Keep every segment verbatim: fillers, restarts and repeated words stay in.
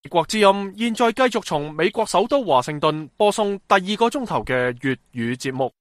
美國之音現在繼續從美國首都華盛頓播送第二個鐘頭嘅粵語節目。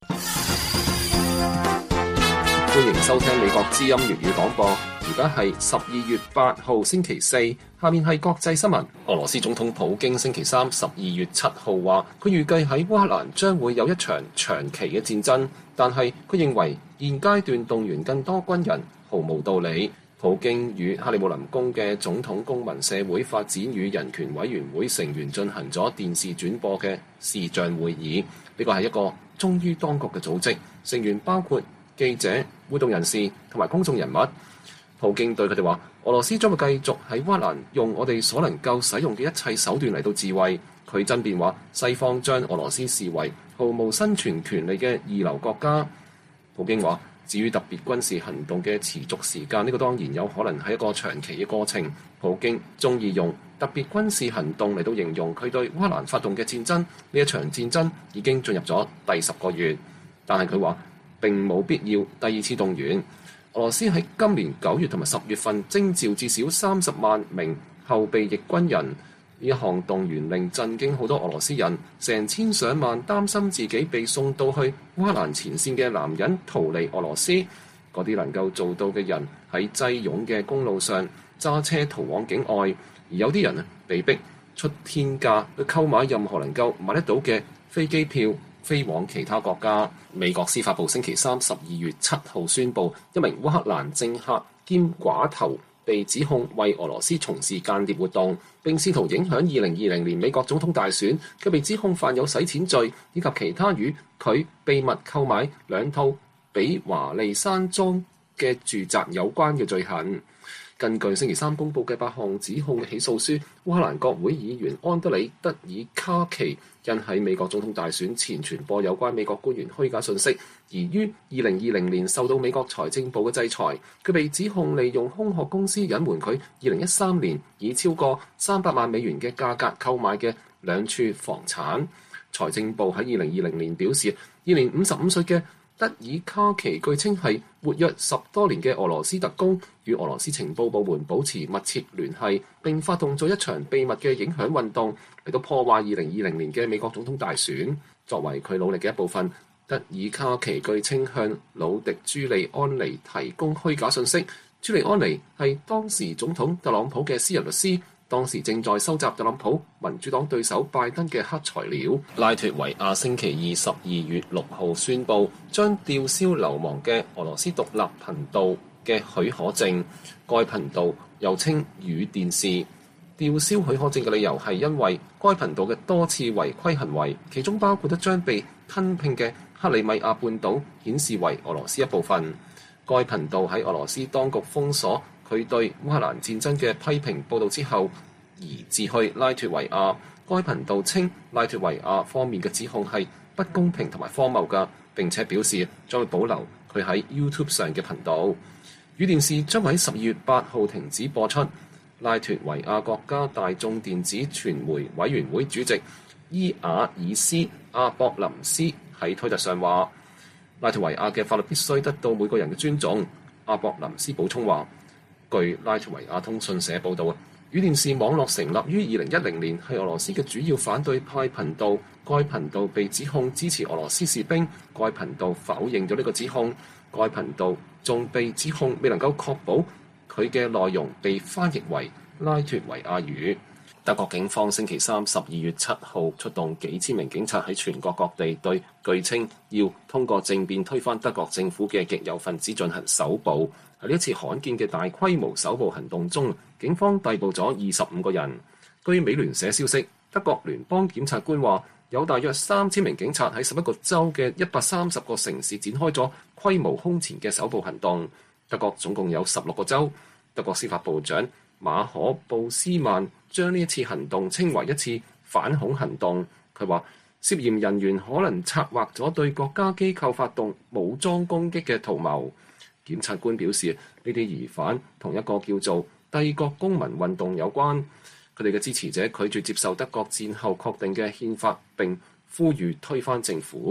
歡迎收聽美國之音粵語廣播。而家係十二月八號星期四，下面係國際新聞。俄羅斯總統普京星期三十二月七號話，佢預計喺烏克蘭將會有一場長期嘅戰爭，但係佢認為現階段動員更多軍人毫無道理。普京與克里姆林宮嘅總統公民社會發展與人權委員會成員進行咗電視轉播嘅視像會議，呢個係一個忠於當局嘅組織，成員包括記者、活動人士同埋公眾人物。普京對佢哋話：俄羅斯將會繼續喺烏克蘭用我哋所能夠使用嘅一切手段嚟到自衛。佢爭辯話，西方將俄羅斯視為毫無生存權利嘅二流國家。普京話：至於特別軍事行動嘅持續時間，呢個當然有可能係一個長期嘅過程。普京鍾意用特別軍事行動嚟到形容佢對烏克蘭發動嘅戰爭。呢一場戰爭已經進入咗第十個月，但係佢話並冇必要第二次動員。俄羅斯喺今年九月同埋十月份徵召至少三十萬名後備役軍人，呢一項動員令震驚好多俄羅斯人，成千上萬擔心自己被送到去烏克蘭前線嘅男人逃離俄羅斯。嗰啲能夠做到嘅人喺擠擁嘅公路上揸車逃往境外，而有啲人啊被逼出天價去購買任何能夠買得到嘅飛機票，飛往其他國家。美國司法部星期三十二月七號宣布，一名烏克蘭政客兼寡頭被指控為俄羅斯從事間諜活動，並試圖影響二零二零年美國總統大選。佢被指控犯有洗錢罪以及其他與佢秘密購買兩套比華利山莊嘅住宅有關嘅罪行。根據星期三公布嘅八項指控嘅起訴書，烏克蘭國會議員安德里德爾卡奇因喺美國總統大選前傳播有關美國官員虛假信息，而於二零二零年受到美國財政部嘅制裁。佢被指控利用空殼公司隱瞞佢二零一三年以超過三百萬美元嘅價格購買嘅兩處房產。財政部喺二零二零年表示，現年五十五歲嘅德爾卡奇據稱係活躍十多年嘅俄羅斯特工，與俄羅斯情報部門保持密切聯繫，並發動咗一場秘密嘅影響運動嚟到破壞二零二零年嘅美國總統大選。作為佢努力嘅一部分，德爾卡奇據稱向魯迪朱利安尼提供虛假信息。朱利安尼係當時總統特朗普嘅私人律師，當時正在收集特朗普民主黨對手拜登嘅黑材料。拉脫維亞星期二十二月六號宣布將吊銷流亡嘅俄羅斯獨立頻道嘅許可證，該頻道又稱雨電視。吊銷許可證嘅理由係因為該頻道嘅多次違規行為，其中包括一將被吞併嘅克里米亞半島顯示為俄羅斯一部分。該頻道喺俄羅斯當局封鎖佢對烏克蘭戰爭嘅批評報導之後，移至去拉脫維亞。該頻道稱拉脫維亞方面嘅指控係不公平同埋荒謬㗎，並且表示將會保留佢喺 YouTube 上嘅頻道。雨電視將喺十二月八號停止播出。拉脫維亞國家大眾電子傳媒委員會主席伊瓦爾斯阿博林斯喺推特上話：拉脫維亞嘅法律必須得到每個人嘅尊重。阿博林斯補充話，據拉脫維亞通訊社報導，雨電視網絡成立於二零一零年，係俄羅斯嘅主要反對派頻道。該頻道被指控支持俄羅斯士兵，該頻道否認咗呢個指控。該頻道仲被指控未能夠確保佢嘅內容被翻譯為拉脫維亞語。德國警方星期三十二月七號出動幾千名警察喺全國各地對據稱要通過政變推翻德國政府嘅極右分子進行搜捕。喺呢一次罕見嘅大規模搜捕行動中，警方逮捕咗二十五個人。據美聯社消息，德國聯邦檢察官話，有大約三千名警察喺十一個州嘅一百三十個城市展開咗規模空前嘅搜捕行動。德國總共有十六個州。德國司法部長馬可布斯曼將呢一次行動稱為一次反恐行動。佢話涉嫌人員可能策劃咗對國家機構發動武裝攻擊嘅圖謀。檢察官表示，呢啲疑犯同一個叫做帝國公民運動有關。佢哋嘅支持者拒絕接受德國戰後確定嘅憲法，並呼籲推翻政府。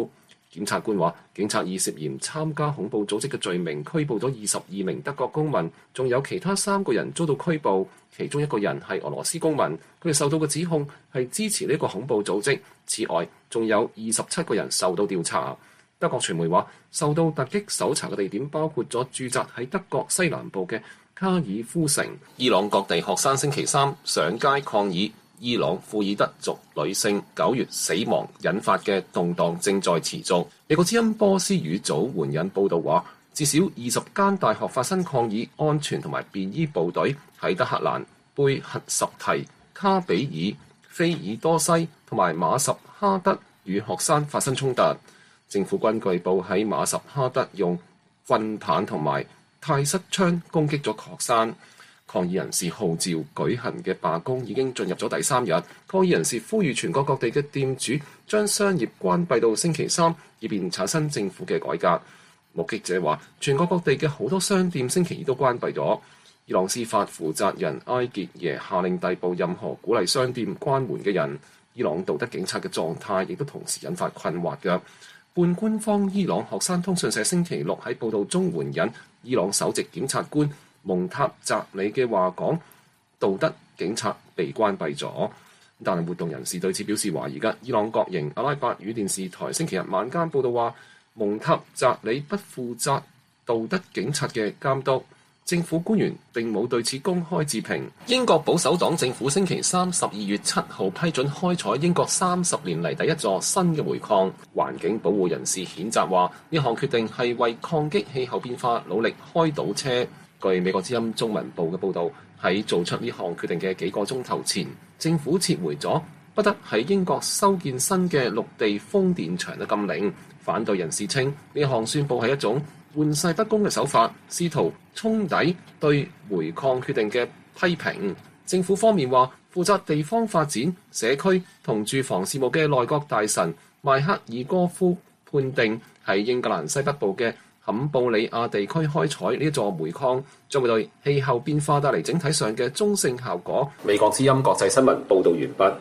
檢察官話，警察以涉嫌參加恐怖組織嘅罪名拘捕咗二十二名德國公民，仲有其他三個人遭到拘捕，其中一個人係俄羅斯公民，佢哋受到嘅指控係支持呢個恐怖組織。此外，仲有二十七個人受到調查。德國傳媒話，受到突擊搜查嘅地點包括咗駐紮喺德國西南部嘅卡爾夫城。伊朗各地學生星期三上街抗議伊朗庫爾德族女性九月死亡引發嘅動盪正在持續。美國之音波斯語組援引報導話，至少二十間大學發生抗議，安全同埋便衣部隊喺德黑蘭、貝克什提、卡比爾、菲爾多西同埋馬什哈德與學生發生衝突。政府軍據報喺馬什哈德用棍棒同埋泰瑟槍攻擊咗學生。抗議人士號召舉行嘅罷工已經進入咗第三日。抗議人士呼籲全國各地嘅店主將商業關閉到星期三，以便產生政府嘅改革。目擊者話，全國各地嘅好多商店星期二都關閉咗。伊朗司法負責人埃傑耶下令逮捕任何鼓勵商店關門嘅人。伊朗道德警察嘅狀態亦都同時引發困惑嘅。半官方伊朗學生通訊社星期六喺報導中援引伊朗首席檢察官蒙塔扎里嘅話講，道德警察被關閉咗，但係活動人士對此表示懷疑嘅。伊朗國營阿拉伯語電視台星期日晚間報導話，蒙塔扎里不負責道德警察嘅監督，政府官員並冇對此公開置評。英國保守黨政府星期三十二月七號批准開採英國三十年嚟第一座新嘅煤礦，環境保護人士譴責話，呢項決定係為抗擊氣候變化努力開倒車。據美國之音中文部嘅報導，喺做出呢項決定嘅幾個鐘頭前，政府撤回咗不得喺英國修建新嘅陸地風電場嘅禁令。反對人士稱呢項宣佈係一種玩世不恭嘅手法，試圖沖抵對煤礦決定嘅批評。政府方面話，負責地方發展、社區同住房事務嘅內閣大臣邁克爾戈夫判定喺英格蘭西北部嘅坎布里亞地區開採呢一座煤礦，將會對氣候變化帶嚟整體上嘅中性效果。美國之音國際新聞報導完畢。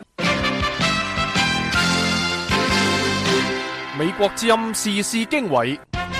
美國之音時事經緯。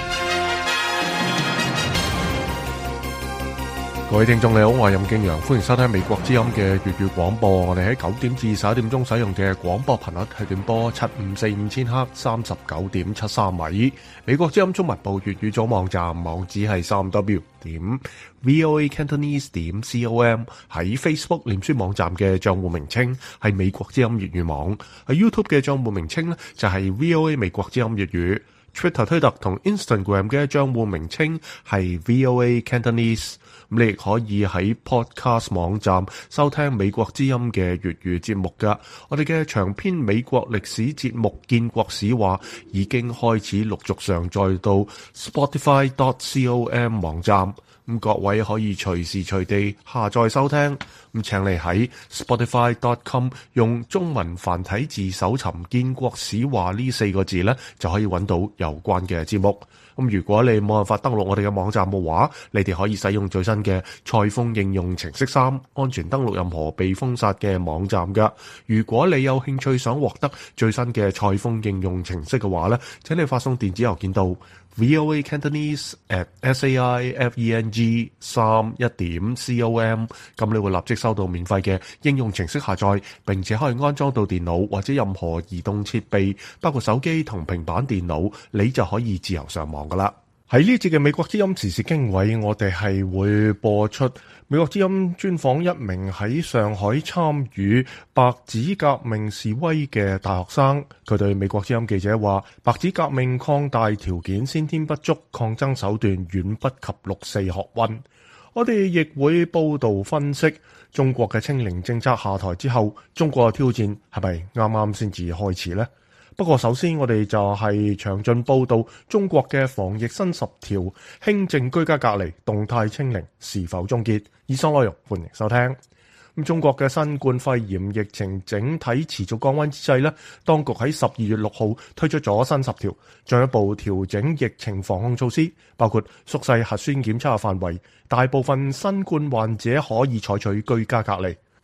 各位聽眾你好，我係任敬陽，歡迎收聽美國之音嘅粵語廣播。我哋喺九點至十一點鐘使用嘅廣播頻率係點波七五四五千赫三十九點七三米。美國之音中文部粵語組網站網址係三 w 點 voa cantonese 點 com。喺 Facebook 臉書網站嘅賬戶名稱係美國之音粵語網，喺 YouTube 嘅賬戶名稱呢就係 VOA 美國之音粵語。Twitter 推特同 Instagram 嘅賬戶名稱係 VOA Cantonese。咁你亦可以喺 Podcast 網站收聽美國之音嘅粵語節目噶。我哋嘅長篇美國歷史節目《建國史話》已經開始陸續上載到 Spotify dot com 網站。咁各位可以隨時隨地下載收聽。咁請你喺 Spotify dot com 用中文繁體字搜尋《建國史話》呢四個字呢，就可以揾到有關嘅節目。咁如果你冇辦法登錄我哋嘅網站嘅話，你哋可以使用最新嘅蔡豐應用程式三，安全登錄任何被封殺嘅網站噶。如果你有興趣想獲得最新嘅蔡豐應用程式嘅話呢，請你發送電子郵件到 voa cantonese at saifeng 三一點 com， 咁你會立即收到免費嘅應用程式下載，並且可以安裝到電腦或者任何移動設備，包括手機同平板電腦，你就可以自由上網噶啦。喺呢節嘅美國之音時事經緯，我哋係會播出美國之音專訪一名喺上海參與白紙革命示威嘅大學生。佢對美國之音記者話，白紙革命擴大條件先天不足，抗爭手段遠不及六四學運。我哋亦會報道分析中國嘅清零政策下台之後，中國嘅挑戰係咪啱啱先至開始呢？不過首先我哋就係詳盡報道中國嘅防疫新十條，輕症居家隔離動態清零是否終結。以上內容歡迎收聽。咁中國嘅新冠肺炎疫情整體持續降溫之際呢，當局喺十二月六號推出咗新十條，進一步調整疫情防控措施，包括縮細核酸檢測嘅範圍，大部分新冠患者可以採取居家隔離。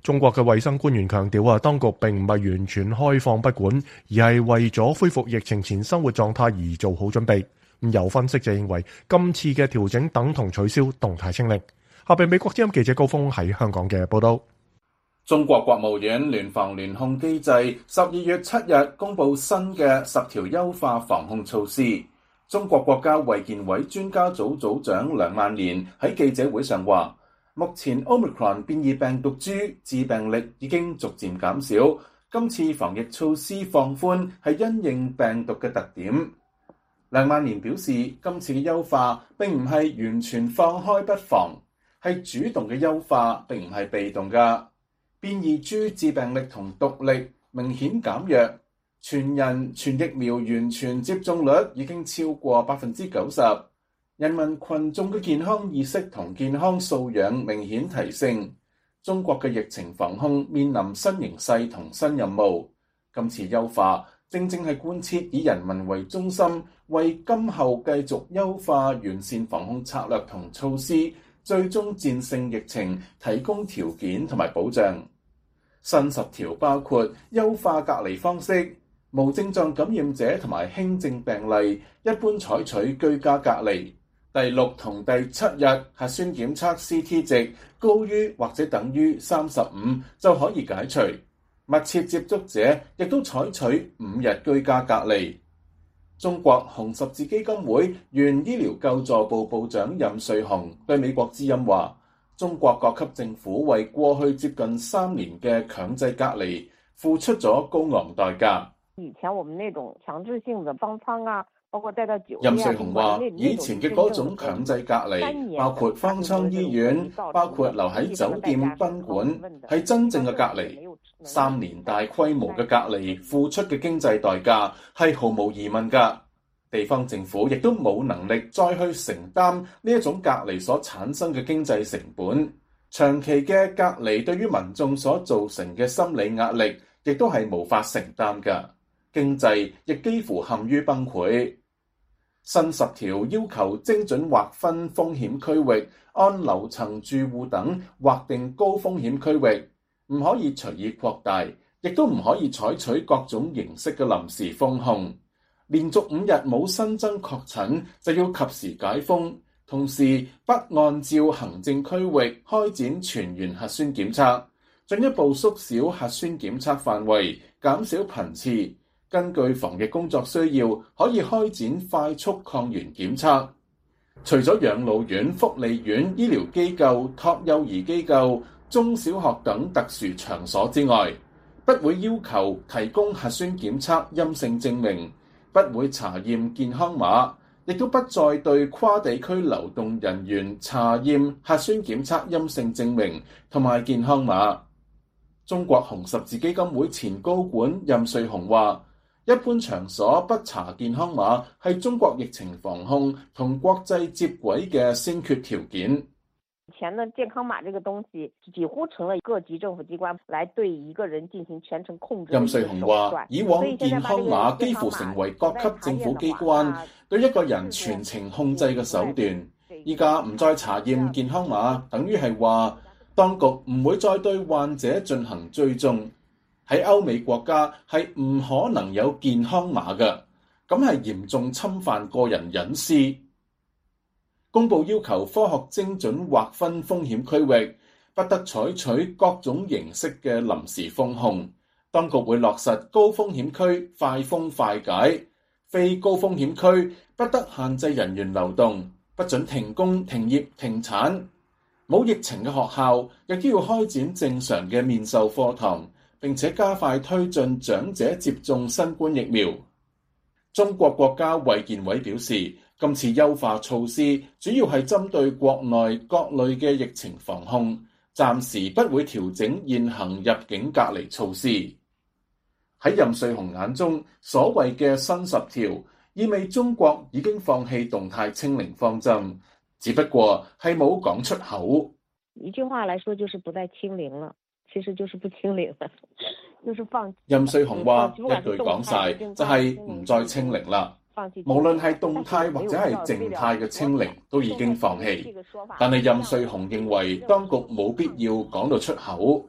中國嘅衛生官員強調啊，當局並唔係完全開放不管，而係為咗恢復疫情前生活狀態而做好準備。咁有分析就認為，今次嘅調整等同取消動態清零。下邊美國之音記者高峰喺香港嘅報道。 中國國務院聯防聯控機制十二月七日公布新嘅十條優化防控措施。中國國家衛健委專家組組長梁萬年喺記者會上話，目前 Omicron 變異病毒株致病力已經逐漸減少，今次防疫措施放寬係因應病毒嘅特點。梁萬年表示，今次嘅優化並唔係完全放開不防，係主動嘅優化，並唔係被動㗎。變異株致病力同毒力明顯減弱，全人全疫苗完全接種率已經超過百分之九十，人民群眾嘅健康意識同健康素養明顯提升。中國嘅疫情防控面臨新形勢同新任務，今次優化正正係貫徹以人民為中心，為今後繼續優化完善防控策略同措施，最終戰勝疫情提供條件同埋保障。新十條包括優化隔離方式，無症狀感染者同埋輕症病例一般採取居家隔離。第六同第七日核酸檢測 C T 值高於或者等於三十五就可以解除。密切接觸者亦都採取五日居家隔離。中國紅十字基金會原醫療救助部部長任瑞紅對美國之音話，中國各級政府為過去接近三年嘅強制隔離付出咗高昂代價。 以前我們那種強制性的方艙啊，包括帶到酒店。任瑞紅話，以前嘅嗰種強制隔離，包括方艙醫院，包括留喺酒店賓館，係真正嘅隔離。三年大規模嘅隔離付出嘅經濟代價係毫無疑問㗎。地方政府亦都冇能力再去承擔呢一種隔離所產生嘅經濟成本。長期嘅隔離對於民眾所造成嘅心理壓力，亦都係無法承擔㗎。經濟亦幾乎陷於崩潰。新十條要求精準劃分風險區域，按樓層住戶等劃定高風險區域，唔可以隨意擴大，亦都唔可以採取各種形式嘅臨時封控。連續五日冇新增確診就要及時解封，同時不按照行政區域開展全員核酸檢測，進一步縮小核酸檢測範圍，減少頻次。根據防疫工作需要，可以開展快速抗原檢測。除咗養老院、福利院、醫療機構、托幼兒機構、中小學等特殊場所之外，不會要求提供核酸檢測陰性證明，不會查驗健康碼，亦都不再對跨地區流動人員查驗核酸檢測陰性證明同埋健康碼。中國紅十字基金會前高管任瑞紅話，一般場所不查健康碼係中國疫情防控同國際接軌嘅先決條件。 以前呢，健康碼這個東西幾乎成了各級政府機關來對一個人進行全程控制。 任瑞紅話，以往健康碼幾乎成為各級政府機關對一個人全程控制嘅手段。依家唔再查驗健康碼，等於係話當局唔會再對患者進行追蹤。喺歐美國家係唔可能有健康碼嘅，咁係嚴重侵犯個人隱私。公佈要求科學精準劃分風險區域，不得採取各種形式嘅臨時封控。當局會落實高風險區快封快解，非高風險區不得限制人員流動，不准停工停業停產。冇疫情嘅學校亦都要開展正常嘅面授課堂，並且加快推進長者接種新冠疫苗。中國國家衛健委表示，今次優化措施主要係針對國內各類嘅疫情防控，暫時不會調整現行入境隔離措施。喺任瑞紅眼中，所謂嘅新十條意味中國已經放棄動態清零方針，只不過係冇講出口。 一句話來說，就是不再清零了，其實就是不清零了，就是放。 任瑞紅話一句講晒，就係唔再清零啦。無論係動態或者係靜態嘅清零，都已經放棄。但係任瑞紅認為當局冇必要講到出口。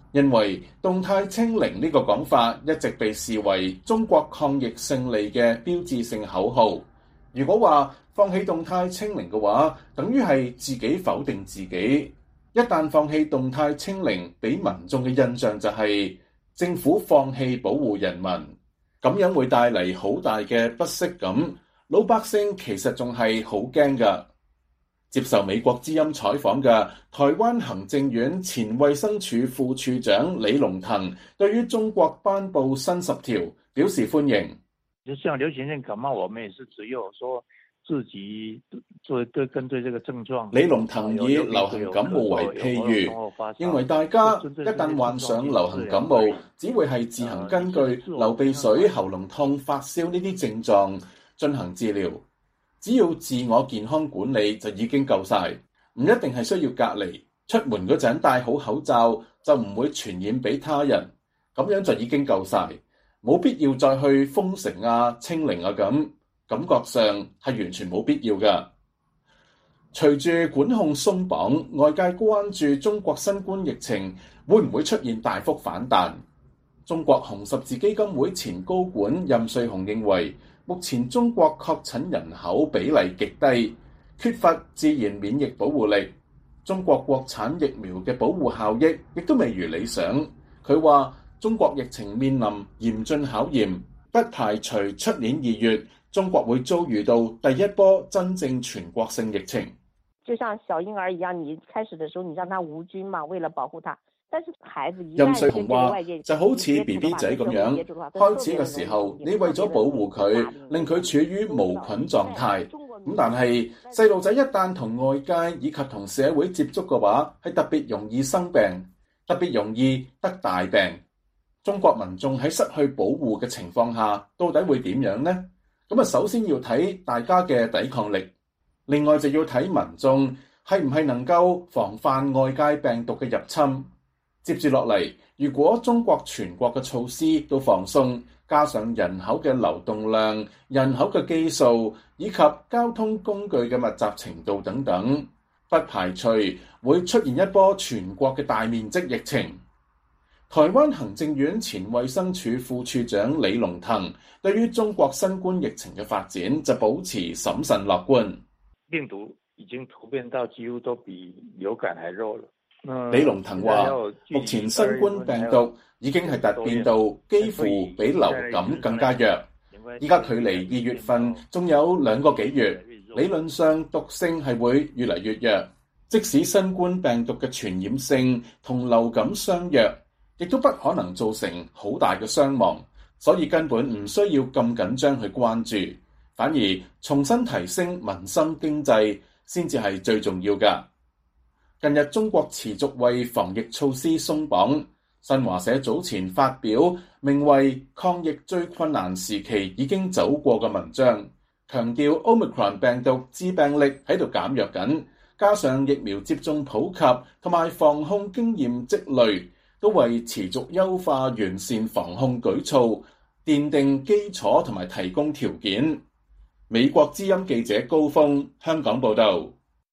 因為動態清零呢個講法一直被視為中國抗疫勝利嘅標誌性口號。如果話放棄動態清零嘅話，等於係自己否定自己。一旦放棄動態清零，俾民眾嘅印象就係政府放棄保護人民，咁樣會帶嚟好大嘅不適感。老百姓其實仲係好驚㗎。接受美國之音採訪嘅台灣行政院前衛生署副署長李龍騰對於中國頒布新十條表示歡迎。 就像流行性感冒，我們也是只有說自己做對跟對這個症狀。 李龍騰以流行感冒為譬喻，認為大家一旦患上流行感冒，只會係自行根據流鼻水、喉嚨痛、發燒呢啲症狀進行治療，只要自我健康管理就已經夠晒，唔一定係需要隔離。出門嗰陣戴好口罩就唔會傳染俾他人，咁樣就已經夠晒，冇必要再去封城啊、清零啊咁。感覺上係完全冇必要㗎。隨住管控鬆綁，外界關注中國新冠疫情會唔會出現大幅反彈。中國紅十字基金會前高管任瑞雄認為，目前中國確診人口比例極低，缺乏自然免疫保護力。中國國產疫苗嘅保護效益亦都未如理想。佢話中國疫情面臨嚴峻考驗，不排除出年二月中國會遭遇到第一波真正全國性疫情。 就像小嬰兒一樣，你開始的時候你讓他無菌嘛，為了保護他。但是孩子一任瑞雄話就好似 B B 仔咁樣，開始嘅時候你為咗保護佢，令佢處於無菌狀態。咁但係細路仔一旦同外界以及同社會接觸嘅話，係特別容易生病，特別容易得大病。中國民眾喺失去保護嘅情況下，到底會點樣呢？咁啊，首先要睇大家嘅抵抗力，另外就要睇民眾係唔係能夠防範外界病毒嘅入侵。接住落嚟，如果中國全國嘅措施都放鬆，加上人口嘅流動量、人口嘅基數以及交通工具嘅密集程度等等，不排除會出現一波全國嘅大面積疫情。台灣行政院前衛生署副署長李龍騰對於中國新冠疫情嘅發展就保持審慎樂觀。 病毒已經突變到幾乎都比流感還弱了。 李龍騰話，目前新冠病毒已經係突變到幾乎比流感更加弱。依家距離二月份仲有兩個幾月，理論上毒性係會越嚟越弱。即使新冠病毒嘅傳染性同流感相若，亦都不可能造成好大嘅傷亡，所以根本唔需要咁緊張去關注，反而重新提升民生經濟先至係最重要㗎。近日中國持續為防疫措施鬆綁，新華社早前發表名為《抗疫最困難時期已經走過》嘅文章，強調 Omicron 病毒致病力喺度減弱緊，加上疫苗接種普及同埋防控經驗積累，都為持續優化完善防控舉措奠定基礎同埋提供條件。美國之音記者高峰香港報道。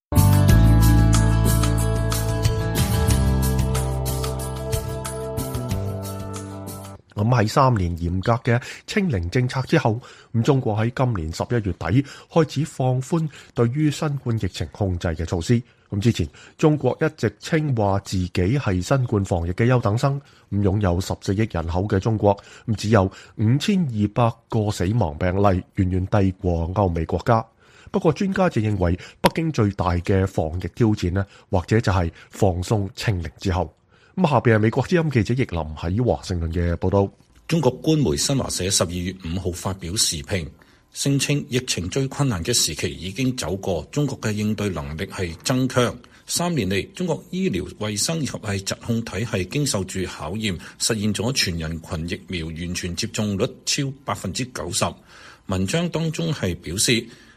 咁喺三年嚴格嘅清零政策之後，咁中國喺今年十一月底開始放寬對於新冠疫情控制嘅措施。咁之前中國一直稱話自己係新冠防疫嘅優等生，咁擁有十四億人口嘅中國，咁只有五千二百個死亡病例，遠遠低過歐美國家。不過專家就認為，北京最大嘅防疫挑戰呢，或者就係放鬆清零之後。咁下邊係美國之音記者易林喺華盛頓嘅報道。 中國官媒新華社十二月五號發表時評，聲稱疫情最困難嘅時期已經走過，中國嘅應對能力係增強。三年嚟，中國醫療衛生以及係疾控體系經受住考驗，實現咗全人群疫苗完全接種率超百分之九十。文章當中係表示，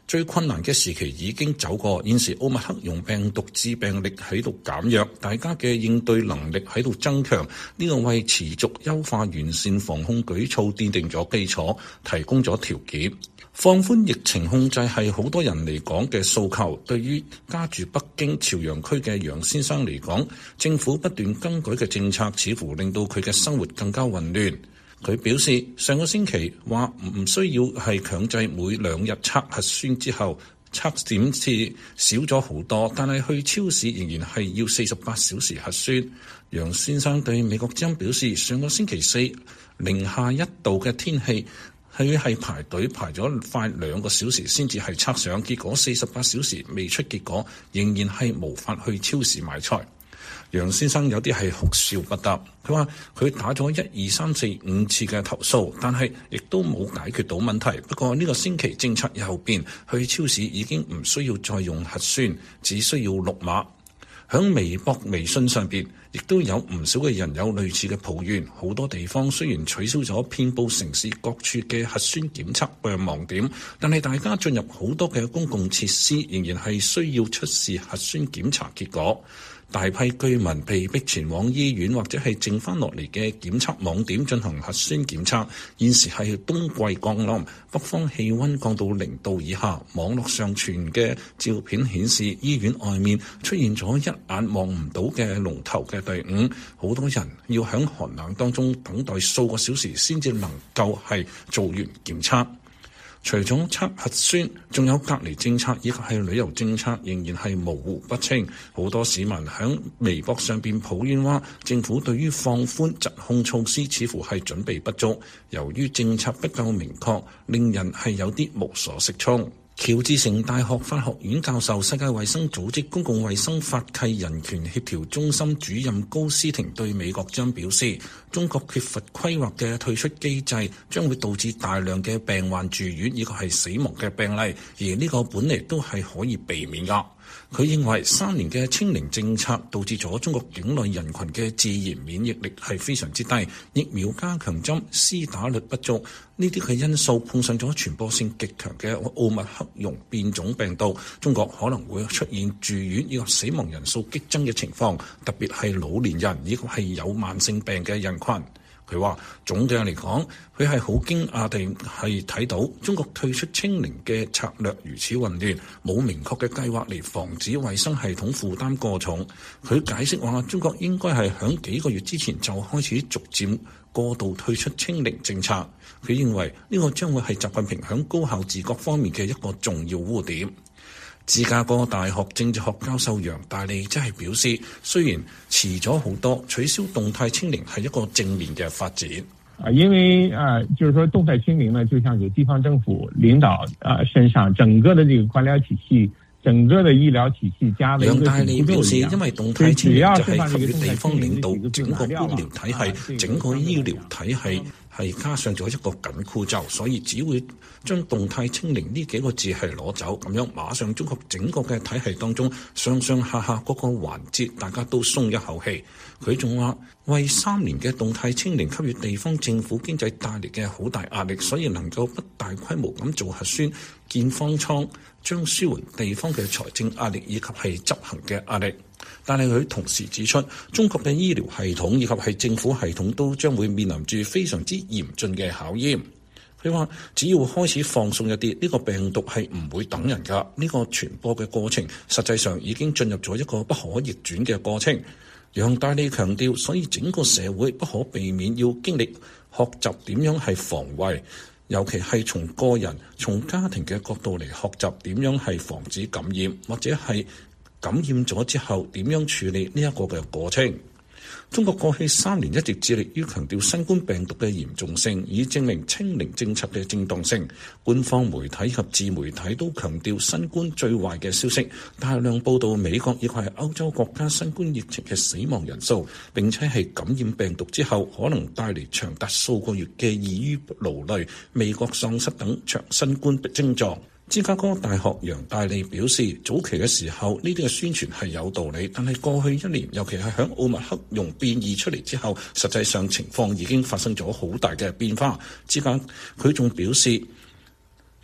最困難嘅時期已經走過，現時奧密克戎病毒致病力喺度減弱，大家嘅應對能力喺度增強，呢個為持續優化完善防控舉措奠定咗基礎，提供咗條件。放寬疫情控制係好多人嚟講嘅訴求。對於家住北京朝陽區嘅楊先生嚟講，政府不斷更改嘅政策似乎令到佢嘅生活更加混亂。佢表示上個星期話唔需要係強制每兩日測核酸之後，測檢次少咗好多，但係去超市仍然係要四十八小時核酸。楊先生對美國之音表示，上個星期四零下一度嘅天氣，佢係排隊排咗快兩個小時先至係測上，結果四十八小時未出結果，仍然係無法去超市買菜。楊先生有啲係哭笑不得，佢話佢打咗一二三四五次嘅投訴，但係亦都冇解決到問題。不過呢個星期政策又變，去超市已經唔需要再用核酸，只需要綠碼。響微博、微信上邊，亦都有唔少嘅人有類似嘅抱怨。好多地方雖然取消咗遍佈城市各處嘅核酸檢測嘅盲點，但係大家進入好多嘅公共設施，仍然係需要出示核酸檢查結果。大批居民被迫前往醫院或者係剩翻落嚟嘅檢測網點進行核酸檢測。現時係冬季降臨，北方氣溫降到零度以下。網絡上傳嘅照片顯示，醫院外面出現咗一眼望唔到嘅龍頭嘅隊伍，好多人要喺寒冷當中等待數個小時先至能夠係做完檢測。除咗測核酸，仲有隔離政策以及係旅遊政策仍然係模糊不清。好多市民喺微博上邊抱怨話，政府對於放寬疾控措施似乎係準備不足，由於政策不夠明確，令人係有啲無所適從。喬治城大學法學院教授、世界衛生組織公共衛生法契人權協調中心主任高斯廷對美國之音表示，中國缺乏規劃嘅退出機制將會導致大量嘅病患住院，以及係死亡嘅病例，而呢個本嚟都係可以避免㗎。佢認為三年嘅清零政策導致咗中國境內人群嘅自然免疫力係非常之低，疫苗加強針施打率不足，呢啲嘅因素碰上咗傳播性極強嘅奧密克戎變種病毒，中國可能會出現住院以及死亡人數激增嘅情況，特別係老年人以及係有慢性病嘅人群。佢話總嘅嚟講，佢係好驚訝地係睇到中國退出清零嘅策略如此混亂，冇明確嘅計劃嚟防止衛生系統負擔過重。佢解釋話，中國應該係響幾個月之前就開始逐漸過度退出清零政策。佢認為呢個將會係習近平響高效自覺方面嘅一個重要污點。芝加哥大學政治學教授楊大利即係表示，雖然遲咗好多，取消動態清零係一個正面嘅發展。 啊，因為啊，就是說動態清零呢，就像有地方政府領導啊身上整個的這個官僚體系、整個的醫療體系加的一個楊大利表示，因為動態清零就係給予地方領導整個官僚體系、整個醫療體系係加上咗一個緊箍咒，所以只會將動態清零呢幾個字係攞走，咁樣馬上中國整個嘅體系當中上上下下嗰個環節大家都鬆一口氣。佢仲話為三年嘅動態清零給予地方政府經濟帶嚟嘅好大壓力，所以能夠不大規模咁做核酸建方艙，將舒緩地方嘅財政壓力以及係執行嘅壓力。但係佢同時指出，中國嘅醫療系統以及係政府系統都將會面臨住非常之嚴峻嘅考驗。佢話只要開始放鬆一啲，呢個病毒係唔會等人㗎。呢個傳播嘅過程實際上已經進入咗一個不可逆轉嘅過程。楊大利強調，所以整個社會不可避免要經歷學習點樣係防衛，尤其係從個人、從家庭嘅角度嚟學習點樣係防止感染，或者係感染咗之後點樣處理呢一個嘅過程。中國過去三年一直致力於強調新冠病毒嘅嚴重性，以證明清零政策嘅正當性。官方媒體及自媒體都強調新冠最壞嘅消息，大量報道美國以及係歐洲國家新冠疫情嘅死亡人數，並且係感染病毒之後可能帶嚟長達數個月嘅易於勞累、味覺喪失等長新冠症狀。芝加哥大學楊大利表示，早期嘅時候呢啲嘅宣傳係有道理，但係過去一年，尤其係響奧密克戎變異出嚟之後，實際上情況已經發生咗好大嘅變化。之間佢仲表示，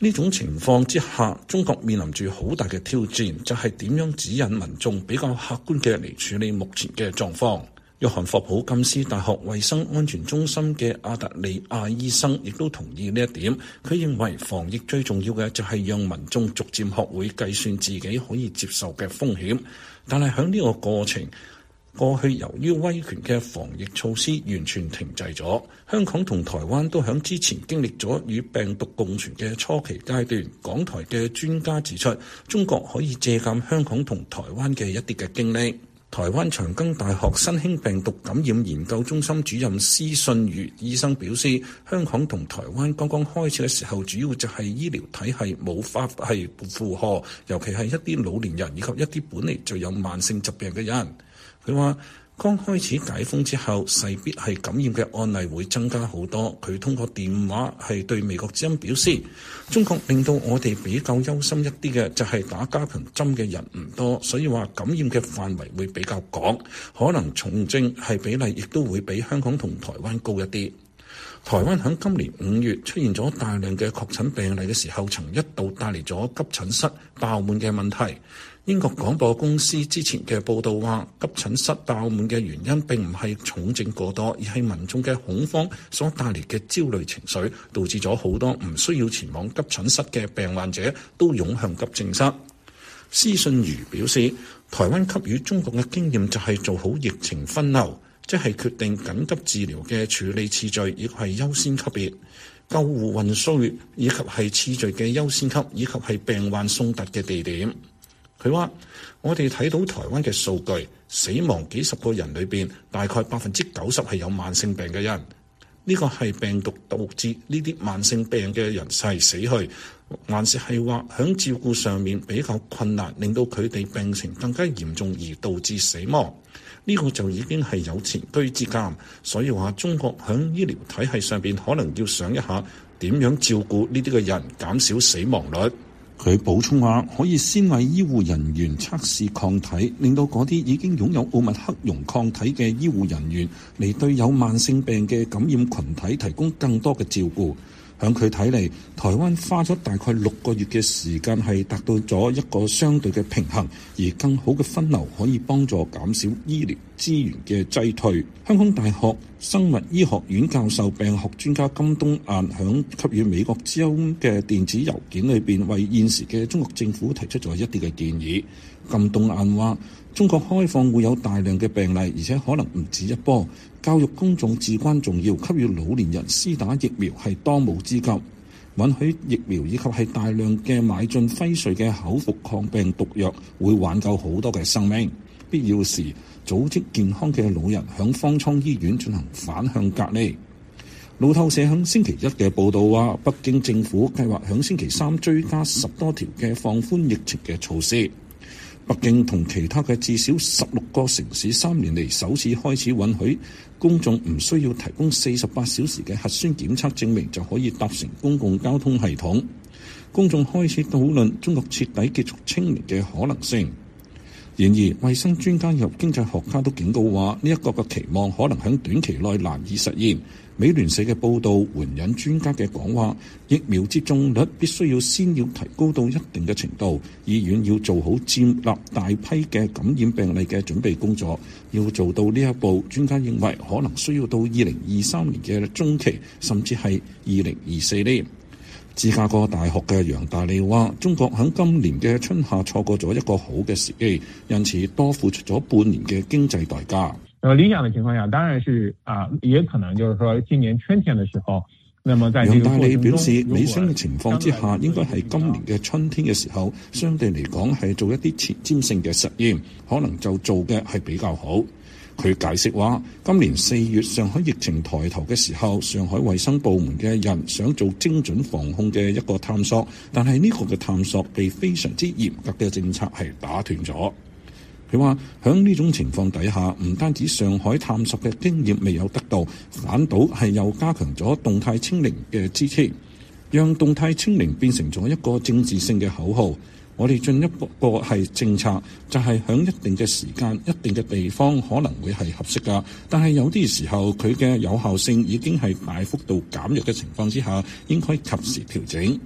呢種情況之下，中國面臨住好大嘅挑戰，就係點樣指引民眾比較客觀嘅嚟處理目前嘅狀況。約翰霍普金斯大學衛生安全中心嘅阿特利亞醫生亦都同意呢一點。佢認為防疫最重要嘅就係讓民眾逐漸學會計算自己可以接受嘅風險，但係喺呢個過程過去由於威權嘅防疫措施完全停滯咗。香港同台灣都喺之前經歷咗與病毒共存嘅初期階段。港台嘅專家指出，中國可以借鑑香港同台灣嘅一啲嘅經歷。台灣長庚大學新興病毒感染研究中心主任施信如醫生表示，香港同台灣剛剛開始嘅時候，主要就係醫療體系冇法係負荷，尤其係一啲老年人以及一啲本嚟就有慢性疾病嘅人。佢話剛開始解封之後，勢必係感染嘅案例會增加好多。佢通過電話係對美國之音表示，中國令到我哋比較憂心一啲嘅就係打加強針嘅人唔多，所以話感染嘅範圍會比較廣，可能重症係比例亦都會比香港同台灣高一啲。台灣喺今年五月出現咗大量嘅確診病例嘅時候，曾一度帶嚟咗急診室爆滿嘅問題。英國廣播公司之前嘅報道話，急診室爆滿嘅原因並唔係重症過多，而係民眾嘅恐慌所帶嚟嘅焦慮情緒，導致咗好多唔需要前往急診室嘅病患者都湧向急症室。施信如表示，台灣給予中國嘅經驗就係做好疫情分流，即係決定緊急治療嘅處理次序，亦係優先級別、救護運輸，以及係次序嘅優先級，以及係病患送達嘅地點。佢話：我哋睇到台灣嘅數據，死亡幾十個人裏邊，大概百分之九十係有慢性病嘅人。呢個係病毒導致呢啲慢性病嘅人係死去，還是係話響照顧上面比較困難，令到佢哋病情更加嚴重而導致死亡？呢個就已經係有前車之鑑。所以話中國響醫療體系上邊可能要想一下點樣照顧呢啲嘅人，減少死亡率。佢補充話，可以先為醫護人員測試抗體，令到嗰啲已經擁有奧密克戎抗體嘅醫護人員嚟對有慢性病嘅感染群體提供更多嘅照顧。響佢睇嚟，台灣花咗大概六個月嘅時間係達到咗一個相對嘅平衡，而更好嘅分流可以幫助減少醫療資源嘅擠退。香港大學生物醫學院教授病學專家金冬雁響給予美國之音嘅電子郵件裏邊，為現時嘅中國政府提出咗一啲嘅建議。金冬雁話：中國開放會有大量嘅病例，而且可能唔止一波。教育公眾至關重要，給予老年人施打疫苗係當務之急。允許疫苗以及係大量嘅買進輝瑞嘅口服抗病毒藥，會挽救好多嘅生命。必要時，組織健康嘅老人響方艙醫院進行反向隔離。路透社響星期一嘅報導話，北京政府計劃響星期三追加十多條嘅放寬疫情嘅措施。北京同其他嘅至少十六個城市三年嚟首次開始允許公眾唔需要提供四十八小時嘅核酸檢測證明就可以搭乘公共交通系統。公眾開始討論中國徹底結束清零嘅可能性。然而，衛生專家及經濟學家都警告話，呢一個嘅期望可能喺短期內難以實現。美聯社嘅報導援引專家嘅講話，疫苗接種率必須要先要提高到一定嘅程度，醫院要做好接納大批嘅感染病例嘅準備工作。要做到呢一步，專家認為可能需要到二零二三年嘅中期，甚至係二零二四年。芝加哥大學嘅楊大利話：中國喺今年嘅春夏錯過咗一個好嘅時機，因此多付出咗半年嘅經濟代價。 呃，理想的情況下，當然是啊，也可能就是說今年春天的時候，那麼在這個過程中， 楊大利表示，理想嘅情況之下，應該係今年嘅春天嘅時候，相對嚟講係做一啲前瞻性嘅實驗，可能就做嘅係比較好。佢解釋話，今年四月上海疫情抬頭嘅時候，上海衛生部門嘅人想做精準防控嘅一個探索，但係呢個嘅探索被非常之嚴格嘅政策係打斷咗。佢話喺呢種情況底下，唔單止上海探索嘅經驗未有得到，反倒係又加強咗動態清零嘅支持，讓動態清零變成咗一個政治性嘅口號。我哋進一步個係政策，就係喺一定嘅時間、一定嘅地方可能會係合適㗎，但係有啲時候佢嘅有效性已經係大幅度減弱嘅情況之下，應該及時調整。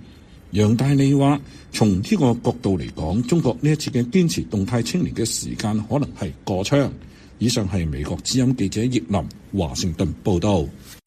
楊大利話：從呢個角度嚟講，中國呢一次嘅堅持動態清零嘅時間可能係過長。以上係美國之音記者葉林華盛頓報道。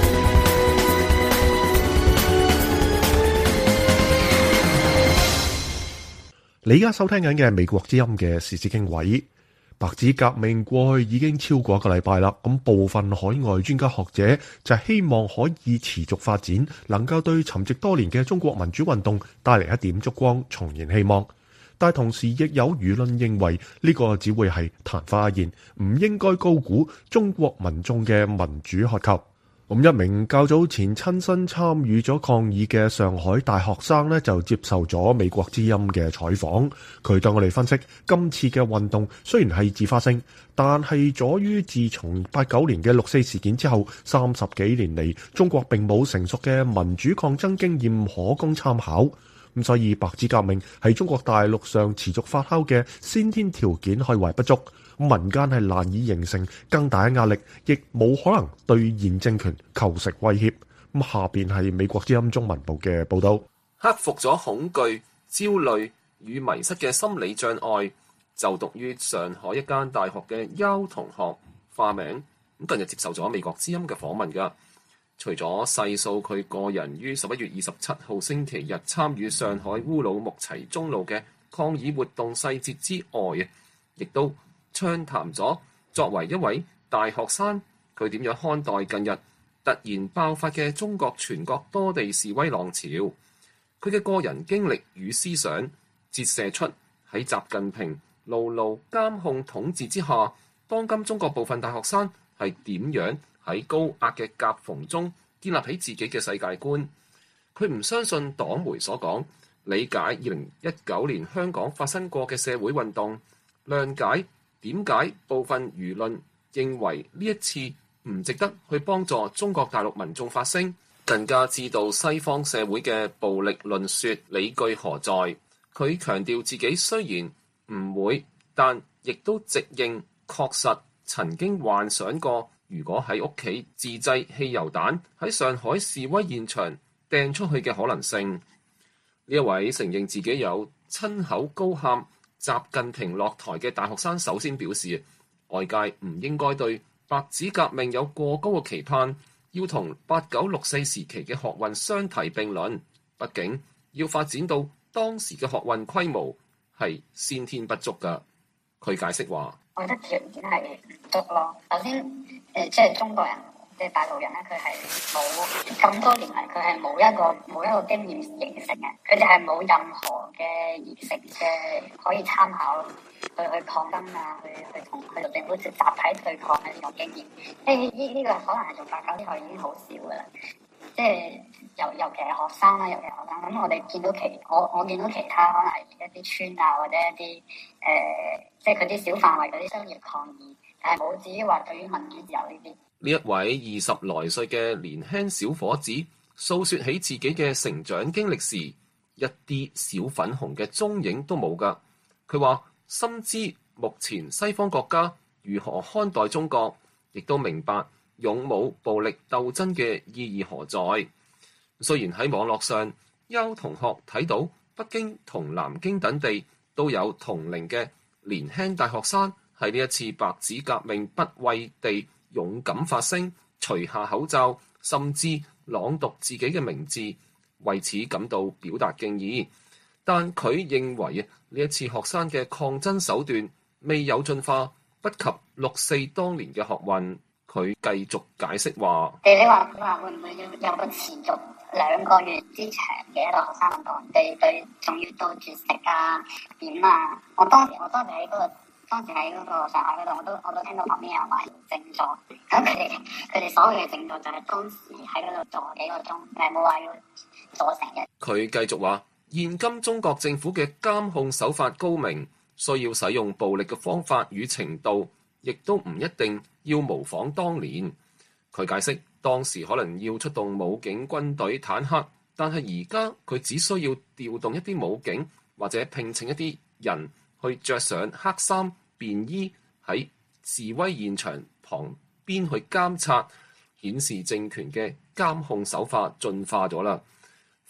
你而家收聽緊嘅係美國之音嘅時事經緯。白紙革命過去已經超過一個禮拜啦，咁部分海外專家學者就希望可以持續發展，能夠對沉寂多年嘅中國民主運動帶嚟一點燭光，重燃希望。但同時亦有輿論認為呢個只會係曇花一現，唔應該高估中國民眾嘅民主渴求。咁一名較早前親身參與咗抗議嘅上海大學生呢，就接受咗美國之音嘅採訪。佢對我哋分析，今次嘅運動雖然係自發性，但係阻於自從八九年嘅六四事件之後，三十幾年嚟，中國並冇成熟嘅民主抗爭經驗可供參考。咁所以白紙革命喺中國大陸上持續發酵嘅先天條件可謂不足。民間係難以形成更大嘅壓力，亦冇可能對現政權構成威脅。咁下邊係美國之音中文部嘅報道。 克服咗恐懼、焦慮與迷失嘅心理障礙，就讀於上海一間大學嘅邱同學化名，咁近日接受咗美國之音嘅訪問㗎。除咗細數佢個人於十一月二十七號星期日參與上海烏魯木齊中路嘅抗議活動細節之外，亦都暢談咗作為一位大學生，佢點樣看待近日突然爆發嘅中國全國多地示威浪潮。佢嘅個人經歷與思想折射出喺習近平牢牢監控統治之下，當今中國部分大學生係點樣喺高壓嘅夾縫中建立起自己嘅世界觀。佢唔相信黨媒所講，理解二零一九年香港發生過嘅社會運動，諒解點解部分輿論認為呢一次唔值得去幫助中國大陸民眾發聲，更加知道西方社會嘅暴力論說理據何在。佢強調自己雖然唔會，但亦都直認確實曾經幻想過，如果喺屋企自製汽油彈喺上海示威現場掟出去嘅可能性。呢一位承認自己有親口高喊習近平落台嘅大學生首先表示，外界唔應該對白紙革命有過高嘅期盼，要同八九六四時期嘅學運相提並論。畢竟要發展到當時嘅學運規模係先天不足㗎。佢解釋話： 我覺得條件係唔足咯。首先，誒、呃、即係中國人，即係大陸人咧，佢係冇咁多年嚟，佢係冇一個冇一個經驗形成嘅，佢哋係冇任何嘅現成嘅可以參考去去抗爭啊，去去同佢同政府集體對抗嘅呢種經驗。即係呢呢個可能係從八九之後已經好少噶啦。即係尤尤其係學生啦，尤其係學生。咁我哋見到其我我見到其他可能係一啲村啊，或者一啲誒、呃，即係佢啲小範圍嗰啲商業抗議，但係冇至於話對於民主自由呢啲。 呢一位二十來歲嘅年輕小伙子訴說起自己嘅成長經歷時，一啲小粉紅嘅蹤影都冇㗎。佢話深知目前西方國家如何看待中國，亦都明白勇武暴力鬥爭嘅意義何在。雖然喺網絡上，邱同學睇到北京同南京等地都有同齡嘅年輕大學生喺呢一次白紙革命不畏地勇敢發聲，除下口罩，甚至朗讀自己嘅名字，為此感到表達敬意。但佢認為呢一次學生嘅抗爭手段未有進化，不及六四當年嘅學運。佢繼續解釋話： 你你話你話會唔會有有個持續兩個月之長嘅一個學生運動？對對，仲要到絕食啊點啊！我當時我當時喺嗰個當時喺嗰個上海嗰度，我都我都聽到旁邊有人話靜坐。咁佢哋佢哋所謂嘅靜坐就係當時喺嗰度坐幾個鐘，誒冇話要坐成日。佢繼續話：現今中國政府嘅監控手法高明，需要使用暴力嘅方法與程度，亦都唔一定要模仿當年。佢解釋當時可能要出動武警、軍隊、坦克，但係而家佢只需要調動一啲武警，或者聘請一啲人去着上黑衫便衣喺示威現場旁邊去監察，顯示政權嘅監控手法進化咗啦。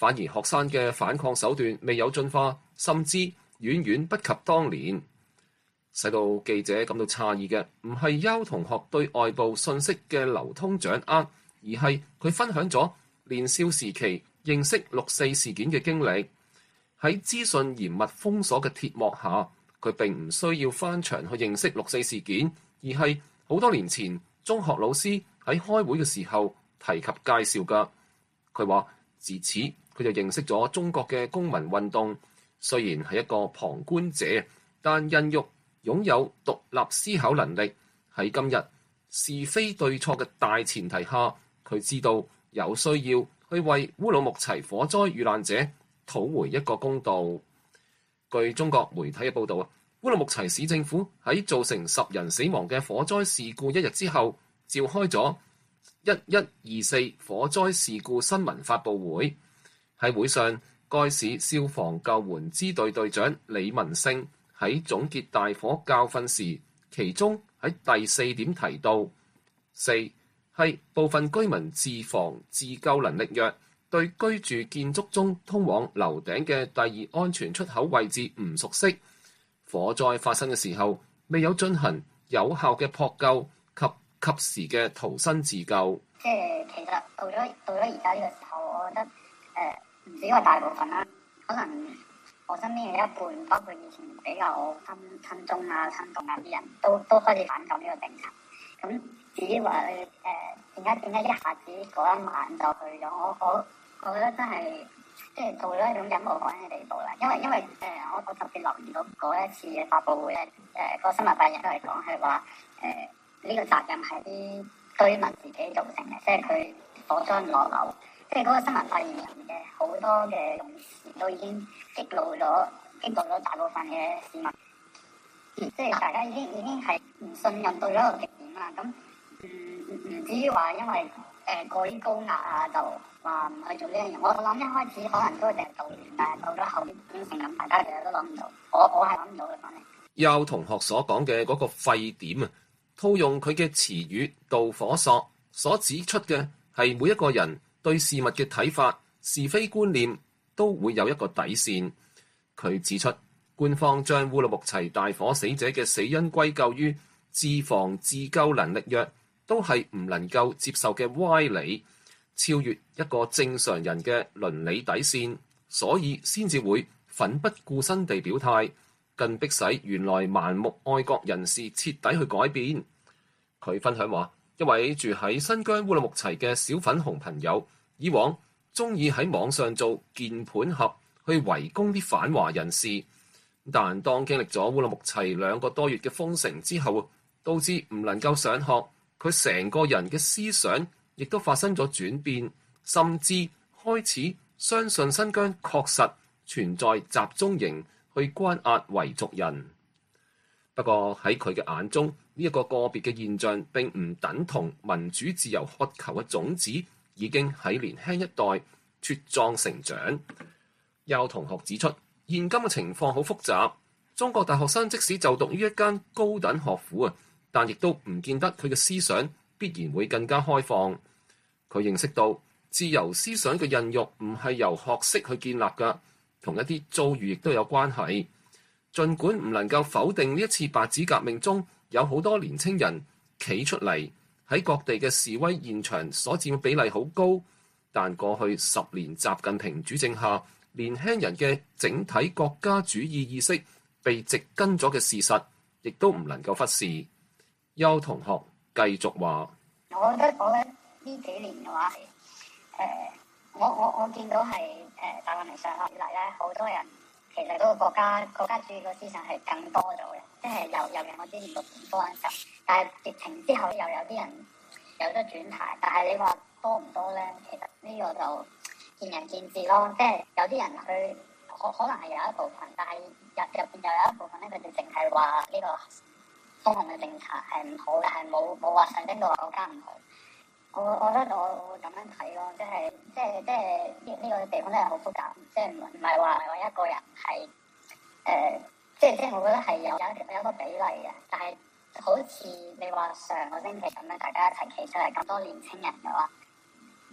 反而學生嘅反抗手段未有進化，甚至遠遠不及當年。使到記者感到詫異嘅唔係邱同學對外部信息嘅流通掌握，而係佢分享咗年少時期認識六四事件嘅經歷。喺資訊嚴密封鎖嘅鐵幕下，佢並唔需要翻牆去認識六四事件，而係好多年前中學老師喺開會嘅時候提及介紹㗎。佢話自此佢就認識咗中國嘅公民運動，雖然係一個旁觀者，但孕育擁有獨立思考能力。喺今日是非對錯嘅大前提下，佢知道有需要去為烏魯木齊火災遇難者討回一個公道。據中國媒體嘅報導，烏魯木齊市政府喺造成十人死亡嘅火災事故一日之後，召開咗一一二四火災事故新聞發佈會。喺會上，該市消防救援支隊隊長李文勝喺總結大火教訓時，其中喺第四點提到，四係部分居民自防自救能力弱，對居住建築中通往樓頂嘅第二安全出口位置唔熟悉，火災發生嘅時候未有進行有效嘅撲救及及時嘅逃生自救。 即係其實到咗到咗而家呢個時候，我覺得誒唔止話大部分啦，可能我身邊嘅一半，包括以前比較親親中啊、親共啊啲人都都開始反感呢個政策。咁至於話誒點解點解一下子嗰一晚就去咗，我我我覺得真係即係到咗一種忍無可忍嘅地步啦。因為因為誒、呃、我我特別留意到嗰一次嘅發佈會咧，誒、呃嗰個新聞發言都係講係話誒呢個責任係啲居民自己造成嘅，即係佢火災落樓。即係嗰個新聞發言人嘅好多嘅用詞都已經激怒咗，激怒咗大部分嘅市民。即係大家已經已經係唔信任到咗一個極點啦。咁唔唔唔至於話因為誒、呃、過於高壓啊，就話唔去做呢樣嘢。我我諗一開始可能都淨係導完，但係到咗後面變成咁，大家其實都諗唔到。我我係諗唔到嘅，反正。 邱同學所講嘅嗰個沸點啊，套用佢嘅詞語導火索所指出嘅係每一個人對事物嘅睇法、是非觀念都會有一個底線。佢指出，官方將烏魯木齊大火死者嘅死因歸咎於自防自救能力弱，都係唔能夠接受嘅歪理，超越一個正常人嘅倫理底線，所以先至會奮不顧身地表態，更迫使原來盲目愛國人士徹底去改變。佢分享話，一位住喺新疆烏魯木齊嘅小粉紅朋友，以往中意喺網上做鍵盤俠去圍攻啲反華人士，但當經歷咗烏魯木齊兩個多月嘅封城之後，導致唔能夠上學，佢成個人嘅思想亦都發生咗轉變，甚至開始相信新疆確實存在集中營去關押維族人。不過喺佢嘅眼中，呢一個個別嘅現象並唔等同民主自由渴求嘅種子已經喺年輕一代茁壯成長。邱同學指出，現今嘅情況好複雜，中國大學生即使就讀於一間高等學府啊，但亦都唔見得佢嘅思想必然會更加開放。佢認識到自由思想嘅孕育唔係由學識去建立㗎，同一啲遭遇亦都有關係。儘管唔能夠否定呢一次白紙革命中有好多年青人企出嚟，喺各地嘅示威現場所佔比例好高，但過去十年習近平主政下，年輕人嘅整體國家主義意識被植根咗嘅事實，亦都唔能夠忽視。邱同學繼續話： 我覺得我覺得呢幾年嘅話係誒、呃，我我我見到係誒習近平上台以嚟咧，好多人其實嗰個國家國家主義個思想係更多咗嘅，即係由由我之前讀本科嗰陣時，但係疫情之後又有啲人有咗轉態，但係你話多唔多咧？其實呢個就見仁見智咯，即係有啲人佢可可能係有一部分，但係入入邊又有一部分咧，佢哋淨係話呢個封控嘅政策係唔好嘅，係冇冇話上升到話國家唔好。我我覺得我會咁樣睇咯，即係即係即係呢呢個地方真係好複雜，即係唔唔係話話一個人係誒、呃，即係即係我覺得係有有有一個比例嘅，但係好似你話上個星期咁樣，大家一齊企出嚟咁多年青人嘅話，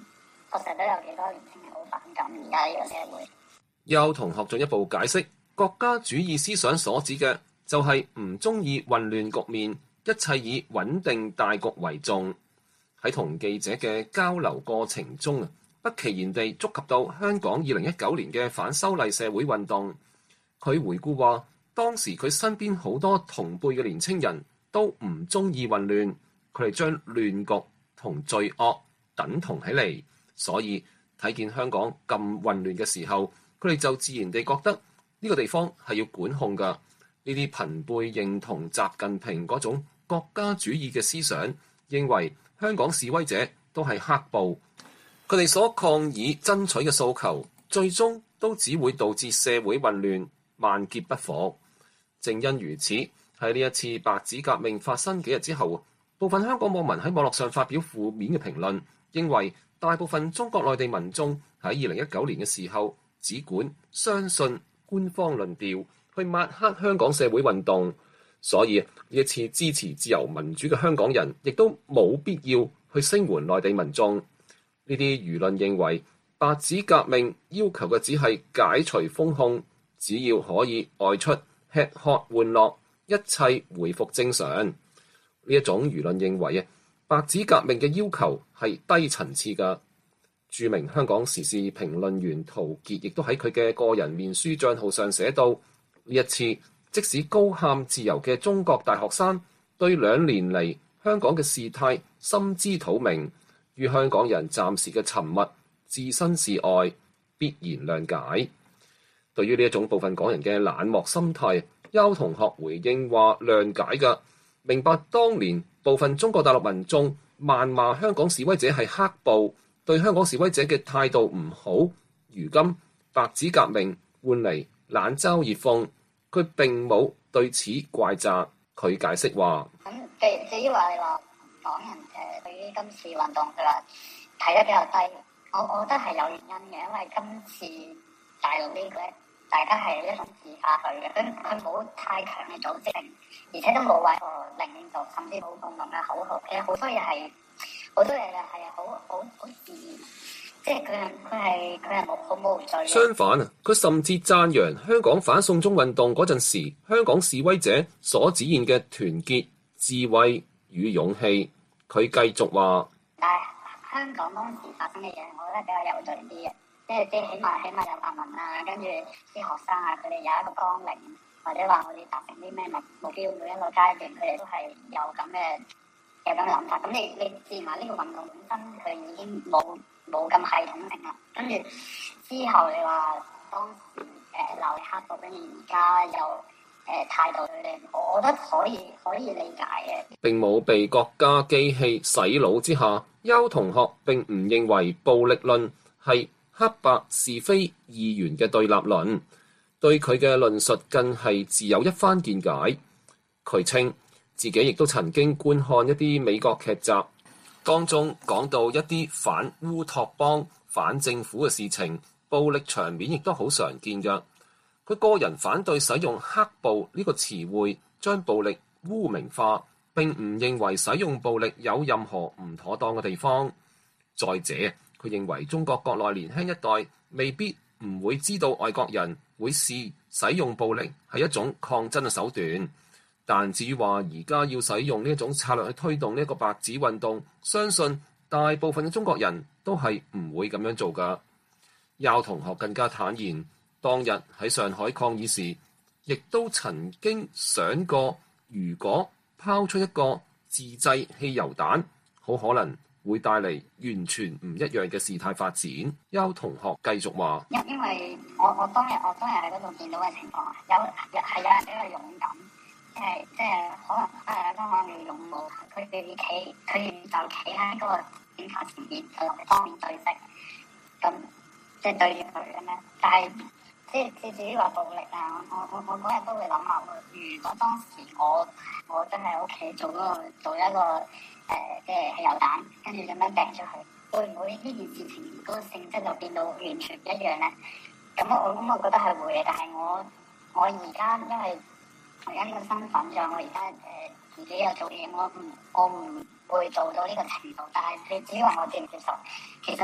確實都有幾多年輕人好反感而家呢個社會。 邱同學進一步解釋，國家主義思想所指嘅就係唔中意混亂局面，一切以穩定大局為重。喺同記者嘅交流過程中啊，不其然地觸及到香港二零一九年嘅反修例社會運動。佢回顧話，當時佢身邊好多同輩嘅年青人都唔中意混亂，佢哋將亂局同罪惡等同起嚟，所以睇見香港咁混亂嘅時候，佢哋就自然地覺得呢個地方係要管控㗎。呢啲朋輩認同習近平嗰種國家主義嘅思想，認為香港示威者都係黑暴，佢哋所抗議爭取嘅訴求，最終都只會導致社會混亂，萬劫不復。正因如此，喺呢一次白紙革命發生幾日之後，部分香港網民喺網絡上發表負面嘅評論，認為大部分中國內地民眾喺二零一九年嘅時候只管相信官方論調，去抹黑香港社會運動，所以呢一次支持自由民主嘅香港人亦都冇必要去聲援內地民眾。呢啲輿論認為白紙革命要求嘅只係解除封控，只要可以外出吃喝玩樂，一切回復正常。呢一種輿論認為啊，白紙革命嘅要求係低層次嘅。著名香港時事評論員陶傑亦都喺佢嘅個人面書帳號上寫到，呢一次即使高喊自由嘅中國大學生對兩年嚟香港嘅事態心知肚明，與香港人暫時嘅沉默置身事外，必然諒解。對於呢一種部分港人嘅冷漠心態，邱同學回應話諒解㗎，明白當年部分中國大陸民眾謾罵香港示威者係黑暴，對香港示威者嘅態度唔好，如今白紙革命換嚟冷嘲熱諷，佢並冇對此怪責。佢解釋話： 咁至至於話你話港人誒對於今次運動佢話睇得比較低，我我覺得係有原因嘅，因為今次大陸呢個咧，大家係一種自發去嘅，佢佢冇太強嘅組織性，而且都冇話個領導，甚至冇共同嘅口號，其實好多嘢係好多嘢係好好好自然，即係佢係佢係佢係冇好無罪。 相反啊，佢甚至讚揚香港反送中運動嗰陣時，香港示威者所展現嘅團結、智慧與勇氣。佢繼續話： 但係香港當時發生嘅嘢，我覺得比較有罪啲嘅。即係即係起碼起碼有泛民啊，跟住啲學生啊，佢哋有一個綱領，或者話我哋達成啲咩目目標，每一個階段佢哋都係有咁嘅有咁嘅諗法。咁你你自然話呢個運動本身佢已經冇冇咁系統性啦。跟住之後你話當時誒鬧黑暴，跟住而家又誒態度佢哋，我覺得可以可以理解嘅。 並冇被國家機器洗腦之下，邱同學並唔認為暴力論係黑白是非二元嘅對立論，對佢嘅論述更係自有一番見解。佢稱自己亦都曾經觀看一啲美國劇集，當中講到一啲反烏托邦、反政府嘅事情，暴力場面亦都好常見㗎。佢個人反對使用黑暴呢個詞彙，將暴力污名化，並唔認為使用暴力有任何唔妥當嘅地方。再者，佢認為中國國內年輕一代未必唔會知道外國人會視使用暴力係一種抗爭嘅手段，但至於話而家要使用呢一種策略去推動呢一個白紙運動，相信大部分嘅中國人都係唔會咁樣做㗎。邱同學更加坦言，當日喺上海抗議時，亦都曾經想過，如果拋出一個自製汽油彈，好可能會帶嚟完全唔一樣嘅事態發展。邱同學繼續話： 因因為我我當日我當日喺嗰度見到嘅情況，有係有人比較勇敢，即係即係可能誒香港嘅勇武，佢哋企佢哋就企喺嗰個警察前面，就當面對質，咁即係對住佢咁樣。但係即係至於話暴力啊，我我我嗰日都會諗下，如果當時我我真係喺屋企做嗰個做一個誒即係汽油彈，跟住咁樣掟出去，會唔會呢件事情嗰個性質就變到完全唔一樣咧？咁我咁我覺得係會嘅，但係我我而家因為而家呢個身份上，我而家誒自己有做嘢，我唔我唔會做到呢個程度。但係你只要話我接唔接受，其實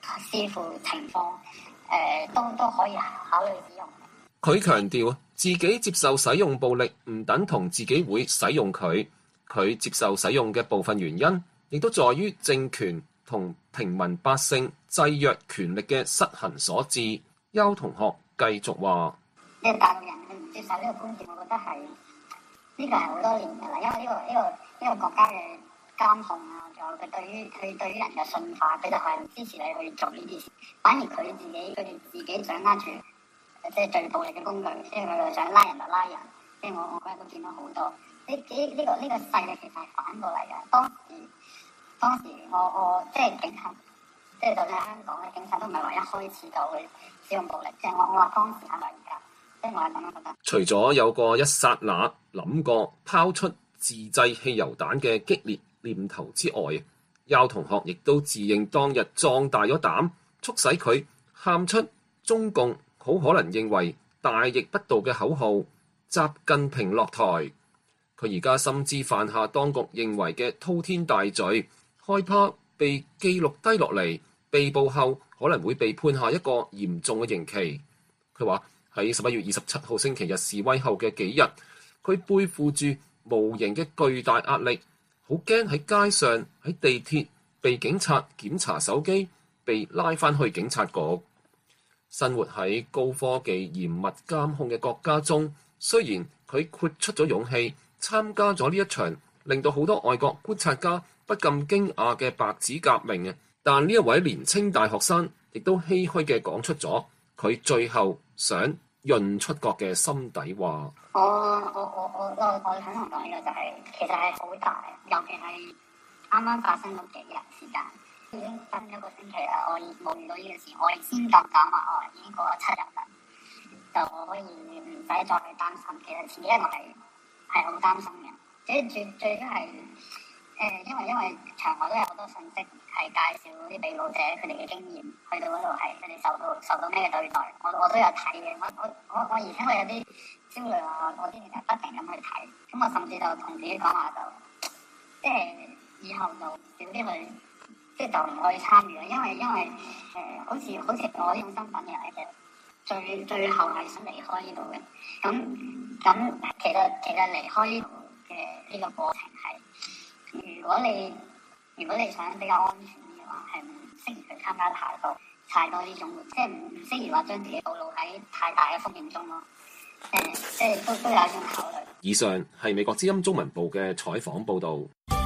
視乎情況，誒、呃、都都可以考慮使用。 佢強調自己接受使用暴力唔等同自己會使用佢，佢接受使用嘅部分原因，亦都在於政權同平民百姓制約權力嘅失衡所致。邱同學繼續話： 呢個大陸人佢唔接受呢個觀點，我覺得係呢個係好多年㗎啦，因為呢個呢個呢個國家嘅監控啊，仲有佢對於佢對於人嘅馴化，佢就係唔支持你去做呢啲事，反而佢自己佢哋自己掌握住即係最暴力嘅工具，即係佢哋想拉人就拉人，即係我我嗰日都見到好多呢呢呢個呢個勢力其實係反過嚟嘅。當時當時我我即係警察，即係就算喺香港嘅警察都唔係話一開始就會使用暴力，即係我我話當時係咪而家，即係我係咁樣覺得。 除咗有個一剎那諗過拋出自製汽油彈嘅激烈念頭之外，邱同學亦都自認當日壯大咗膽，促使佢喊出中共好可能認為大逆不道嘅口號，習近平落台。佢而家深知犯下當局認為嘅滔天大罪，害怕被記錄低落嚟，被捕後可能會被判下一個嚴重嘅刑期。佢話喺十一月二十七號星期日示威後嘅幾日，佢背負住無形嘅巨大壓力，好驚喺街上喺地鐵被警察檢查手機，被拉返去警察局。生活喺高科技嚴密監控嘅國家中，雖然佢豁出咗勇氣參加咗呢一場令到好多外國觀察家不禁驚訝嘅白紙革命啊，但呢一位年青大學生亦都唏噓嘅講出咗佢最後想潤出國嘅心底話。 我我我我我我想同講呢個就係、是、其實係好大，尤其係啱啱發生咗幾日時間，已經分一個星期啦。我冇遇到呢個事，我先咁講話，我已經過咗七日啦，就我可以唔使再去擔心。其實前幾日我係係好擔心嘅，最最最主要係誒，因為因為場外都有好多信息係介紹啲被捕者佢哋嘅經驗，去到嗰度係佢哋受到受到咩對待，我我都有睇嘅。我我我我而且我有啲焦慮啊，我之前係不停咁去睇，咁我甚至就同自己講話就即係以後就少啲去，即係就唔可以參與啦，因為因為誒、呃、好似好似我呢種身份嘅人嘅最最後係想離開呢度嘅。咁咁其實其實離開呢度嘅呢個過程係，如果你如果你想比較安全嘅話，係唔適宜去參加太多太多呢種，即係唔唔適宜話將自己暴露喺太大嘅風險中咯。誒、呃，即係都都有一種考慮。 以上係美國之音中文部嘅採訪報導。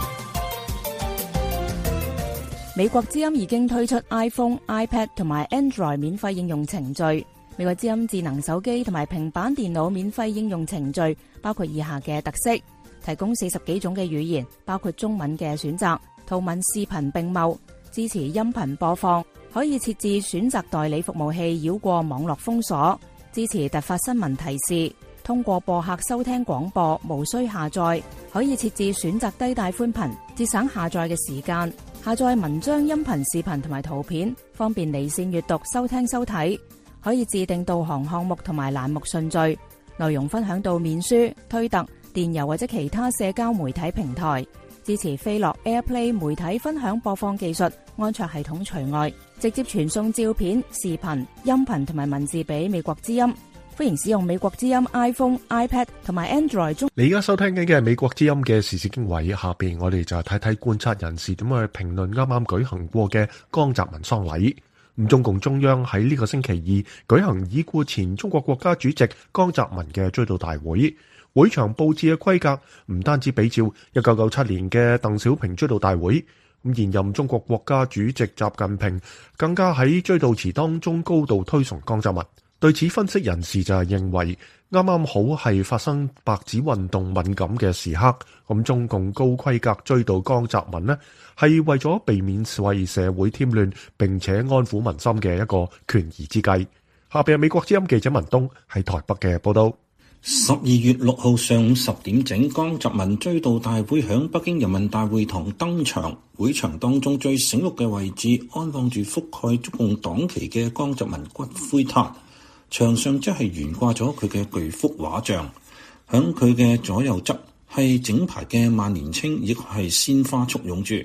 美國之音已經推出 iPhone、iPad 同埋 Android 免費應用程序。美國之音智能手機同埋平板電腦免費應用程序包括以下嘅特色：提供四十幾種嘅語言，包括中文嘅選擇，圖文視頻並茂，支持音頻播放，可以設置選擇代理服務器繞過網絡封鎖，支持突發新聞提示，通過播客收聽廣播，無需下載，可以設置選擇低帶寬頻，節省下載嘅時間，下載文章、音頻、視頻同埋圖片，方便離線閱讀、收聽收睇，可以自定導航項目同埋欄目順序，內容分享到面書、推特、電郵或者其他社交媒體平台，支持飛樂 AirPlay 媒體分享播放技術，安卓系統除外，直接傳送照片、視頻、音頻同埋文字俾美國之音。歡迎使用美國之音 iPhone、iPad 同埋 Android 中。 你而家收聽緊嘅係美國之音嘅時事經緯，下邊我哋就睇睇觀察人士點樣去評論啱啱舉行過嘅江澤民喪禮。咁中共中央喺呢個星期二舉行已故前中國國家主席江澤民嘅追悼大會，會場佈置嘅規格唔單止比照一九九七年嘅鄧小平追悼大會，咁現任中國國家主席習近平更加喺追悼詞當中高度推崇江澤民。對此分析人士就係認為，啱啱好係發生白紙運動敏感嘅時刻，咁中共高規格追悼江澤民呢，係為咗避免為社會添亂，並且安撫民心嘅一個權宜之計。下邊係美國之音記者文東喺台北嘅報道。 十二月六號上午十點整，江澤民追悼大會響北京人民大會堂登場。會場當中最醒目嘅位置安放住覆蓋中共黨旗嘅江澤民骨灰塔。牆上即係懸掛咗佢嘅巨幅畫像，響佢嘅左右側係整排嘅萬年青，亦係鮮花簇擁住。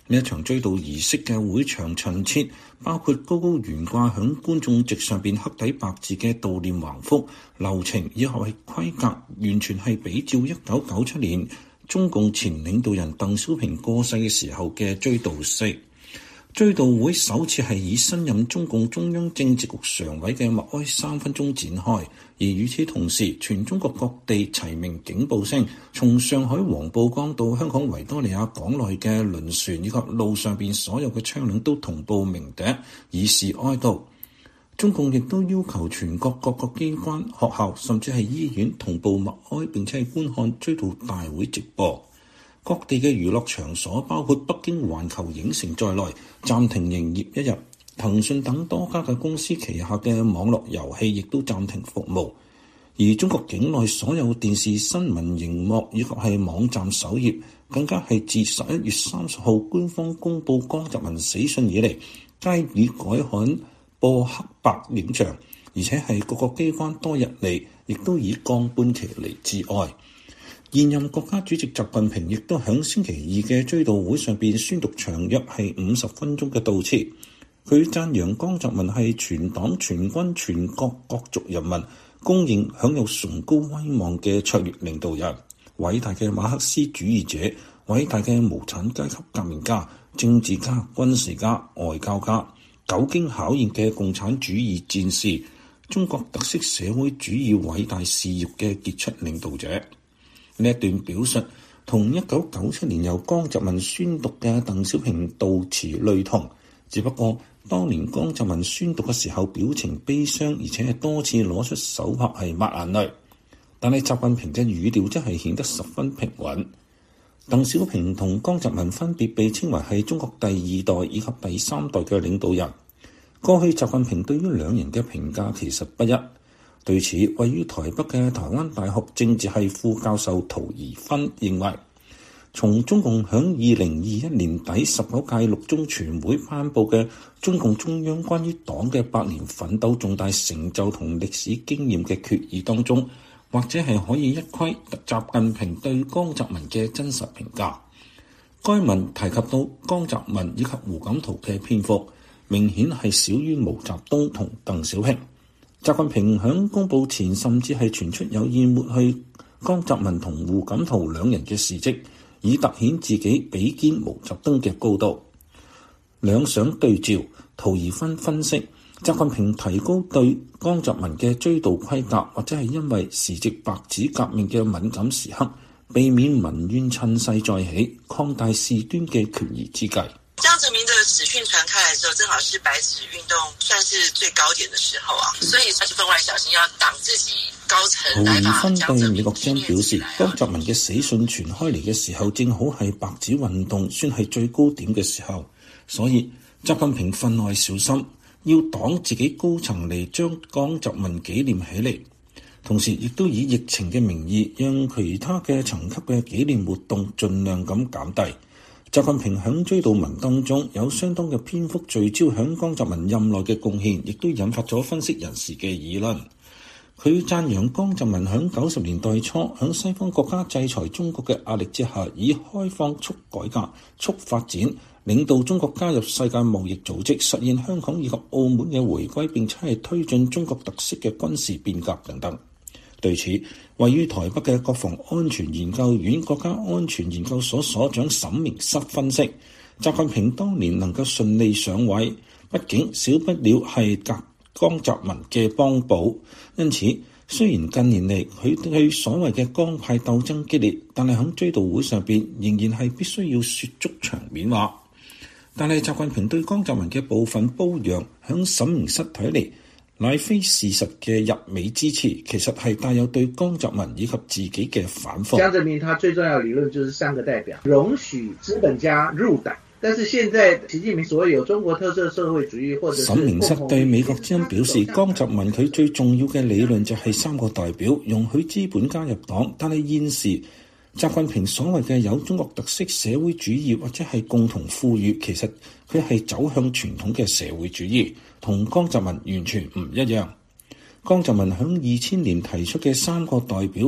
呢一場追悼儀式嘅會場陳設，包括高高懸掛響觀眾席上邊黑底白字嘅悼念橫幅，流程以後係規格完全係比照一九九七年中共前領導人鄧小平過世嘅時候嘅追悼式。追悼會首次係以新任中共中央政治局常委嘅默哀三分鐘展開，而與此同時，全中國各地齊鳴警報聲，從上海黃浦江到香港維多利亞港內嘅輪船以及路上邊所有嘅車輛都同步鳴笛，以示哀悼。中共亦都要求全國各個機關、學校甚至係醫院同步默哀，並且係觀看追悼大會直播。各地嘅娛樂場所，包括北京環球影城在內，暫停營業一日。騰訊等多家嘅公司旗下嘅網絡遊戲亦都暫停服務。而中國境內所有電視新聞熒幕以及係網站首頁，更加係自十一月三十號官方公佈江澤民死訊以嚟，皆已改刊播黑白影像，而且係各個機關多日嚟亦都以降半旗嚟致哀。現任國家主席習近平亦都喺星期二嘅追悼會上邊宣讀長約係五十分鐘嘅悼詞。佢讚揚江澤民係全黨全軍全國各族人民公認享有崇高威望嘅卓越領導人，偉大嘅馬克思主義者，偉大嘅無產階級革命家、政治家、軍事家、外交家，久經考驗嘅共產主義戰士，中國特色社會主義偉大事業嘅傑出領導者。呢一段表述同一九九七年由江澤民宣讀嘅鄧小平悼詞類同，只不過當年江澤民宣讀嘅時候表情悲傷，而且係多次攞出手拍係抹眼淚，但係習近平嘅語調真係顯得十分平穩。鄧小平同江澤民分別被稱為係中國第二代以及第三代嘅領導人。過去習近平對於兩人嘅評價其實不一。對此，位於台北嘅台灣大學政治系副教授陶宜芬認為，從中共響二零二一年底十九屆六中全會頒布嘅中共中央關於黨嘅百年奮鬥重大成就同歷史經驗嘅決議當中，或者係可以一窺習近平對江澤民嘅真實評價。該文提及到江澤民以及胡錦濤嘅篇幅，明顯係少於毛澤東同鄧小平。習近平響公佈前甚至係傳出有意抹去江澤民同胡錦濤兩人嘅事蹟，以凸顯自己比肩毛澤東嘅高度。兩相對照，陶宜芬分析，習近平提高對江澤民嘅追悼規格，或者係因為時值白紙革命嘅敏感時刻，避免民怨趁勢再起，擴大事端嘅權宜之計。 江澤民的死訊傳開來的時候，正好是白紙運動算是最高點的時候啊，所以他是分外小心，要擋自己高層來把江澤民。陶宜芬對美國之音表示，江澤民嘅死訊傳開嚟嘅時候，正好係白紙運動算係最高點嘅時候，所以習近平分外小心，要擋自己高層嚟將江澤民紀念起嚟，同時亦都以疫情嘅名義，讓其他嘅層級嘅紀念活動盡量咁減低。習近平響追悼文當中有相當嘅篇幅聚焦響江澤民任內嘅貢獻，亦都引發咗分析人士嘅議論。佢讚揚江澤民響九十年代初響西方國家制裁中國嘅壓力之下，以開放促改革、促發展，領導中國加入世界貿易組織，實現香港以及澳門嘅回歸，並且係推進中國特色嘅軍事變革等等。對此，位於台北嘅國防安全研究院國家安全研究所所長沈明室分析，習近平當年能夠順利上位，畢竟少不了係革江澤民嘅幫補。因此，雖然近年嚟佢對所謂嘅江派鬥爭激烈，但係喺追悼會上邊仍然係必須要説足場面話。但係習近平對江澤民嘅部分褒揚，喺沈明室睇嚟，乃非事實嘅入美支持，其實係帶有對江澤民以及自己嘅反諷。 江澤民他最重要的理論就是三個代表，容許資本家入黨。但是現在習近平所謂有中國特色社會主義或者是，沈明室對美國之音表示，江澤民佢最重要嘅理論就係三個代表，容許資本家入黨。但係現時習近平所謂嘅有中國特色社會主義或者係共同富裕，其實佢係走向傳統嘅社會主義，同江澤民完全唔一樣。江澤民響二千年提出嘅三個代表，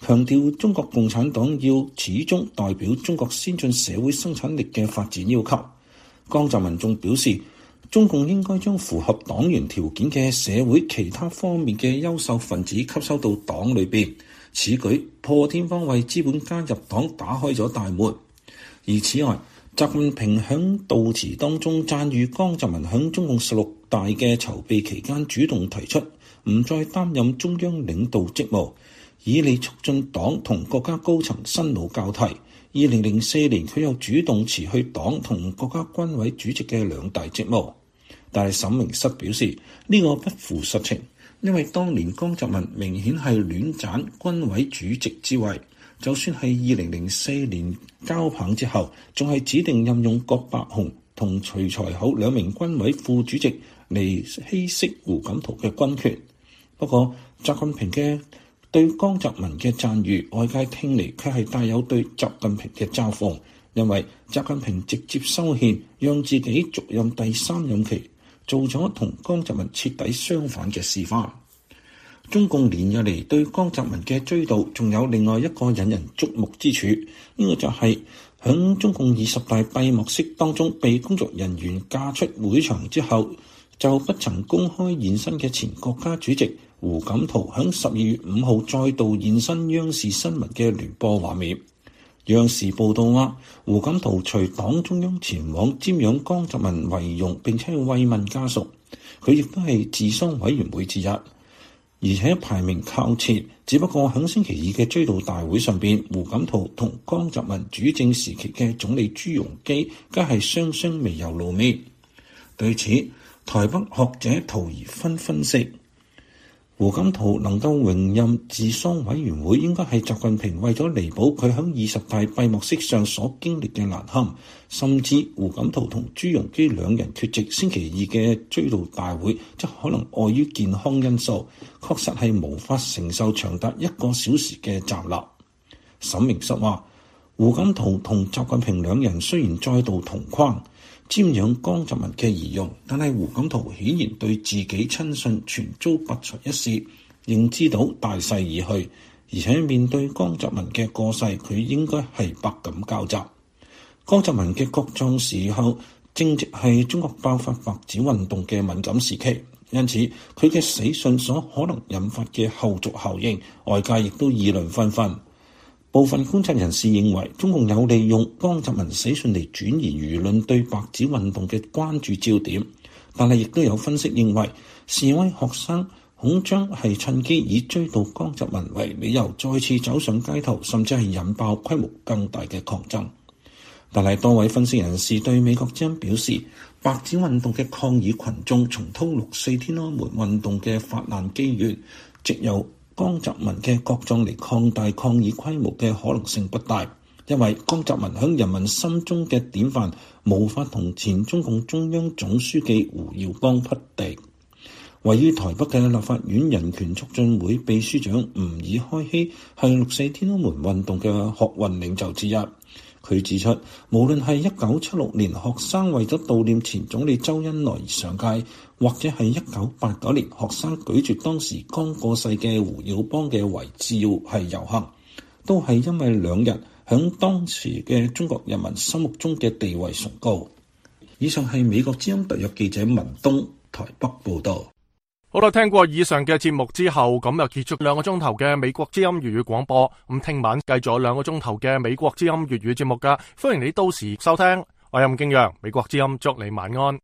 強調中國共產黨要始終代表中國先進社會生產力嘅發展要求。江澤民仲表示，中共應該將符合黨員條件嘅社會其他方面嘅優秀分子吸收到黨裏邊，此舉破天荒為資本家入黨打開咗大門。而此外，習近平響悼詞當中讚譽江澤民響中共十六大嘅籌備期間主動提出唔再擔任中央領導職務，以利促進黨同國家高層新老交替。二零零四年佢又主動辭去黨同國家軍委主席嘅兩大職務，但係沈明室表示呢、這個不符實情，因為當年江澤民明顯係戀棧軍委主席之位。就算係二零零四年交棒之後，仲係指定任用郭伯雄同徐才厚兩名軍委副主席嚟稀釋胡錦濤嘅軍權。不過，習近平嘅對江澤民嘅讚譽，外界聽嚟卻係帶有對習近平嘅嘲諷，因為習近平直接修憲，讓自己續任第三任期，做咗同江澤民徹底相反嘅示範。中共連日嚟對江澤民嘅追悼，仲有另外一個引人矚目之處，呢、這個就係響中共二十大閉幕式當中，被工作人員架出會場之後，就不曾公開現身嘅前國家主席胡錦濤，響十二月五號再度現身央視新聞嘅聯播畫面。央視報道話，胡錦濤隨黨中央前往瞻仰江澤民遺容，並且慰問家屬，佢亦都係治喪委員會之一。而且排名靠前，只不過喺星期二嘅追悼大會上邊，胡錦濤同江澤民主政時期嘅總理朱鎔基，皆係雙雙未有露面。對此，台北學者陶宜芬分析，胡錦濤能夠榮任治喪委員會，應該係習近平為咗彌補佢喺二十大閉幕式上所經歷嘅難堪，甚至胡錦濤同朱鎔基兩人缺席星期二嘅追悼大會，則可能礙於健康因素，確實係無法承受長達一個小時嘅站立。沈明室話，胡錦濤同習近平兩人雖然再度同框瞻仰江澤民嘅遺容，但係胡錦濤顯然對自己親信全遭拔除一事，認知到大勢已去，而且面對江澤民嘅過世，佢應該係百感交集。江澤民嘅國葬時候正值係中國爆發白紙運動嘅敏感時期，因此佢嘅死訊所可能引發嘅後續效應，外界亦都議論紛紛。部分觀察人士認為，中共有利用江澤民死訊嚟轉移輿論對白紙運動嘅關注焦點，但係亦都有分析認為，示威學生恐將係趁機以追悼江澤民為理由，再次走上街頭，甚至係引爆規模更大嘅抗爭。但係多位分析人士對美國之音表示，白紙運動嘅抗議群眾重蹈六四天安門運動嘅發難機緣，藉由江澤民嘅國葬嚟擴大抗議規模嘅可能性不大，因為江澤民響人民心中嘅典範無法同前中共中央總書記胡耀邦匹敵。位於台北嘅立法院人權促進會秘書長吾爾開希係六四天安門運動嘅學運領袖之一。佢指出，無論係一九七六年學生為咗悼念前總理周恩來而上街，或者係一九八九年學生拒絕當時剛過世嘅胡耀邦嘅遺照係遊行，都係因為兩人響當時嘅中國人民心目中嘅地位崇高。以上係美國之音特約記者文東台北報道。 好啦，聽過以上嘅節目之後，咁就結束兩個鐘頭嘅美國之音粵語廣播。咁聽晚繼續有兩個鐘頭嘅美國之音粵語節目噶，歡迎你到時收聽。我係任敬陽，美國之音祝你晚安。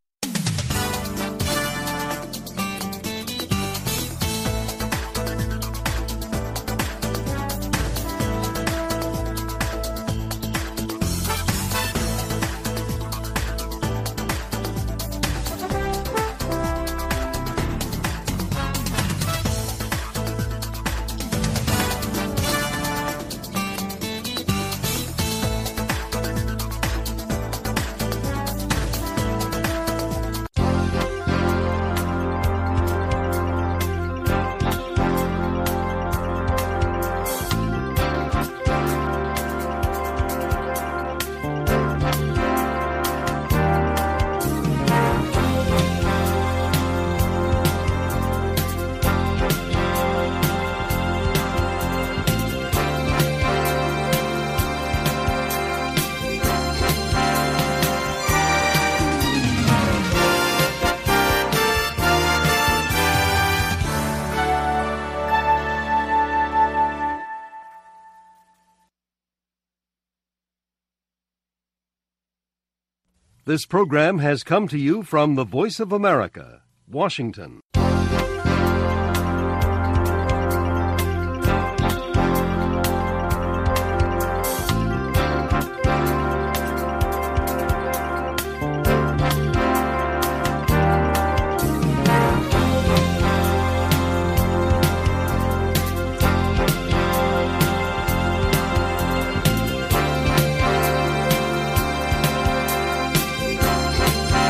This program has come to you from the Voice of America, Washington.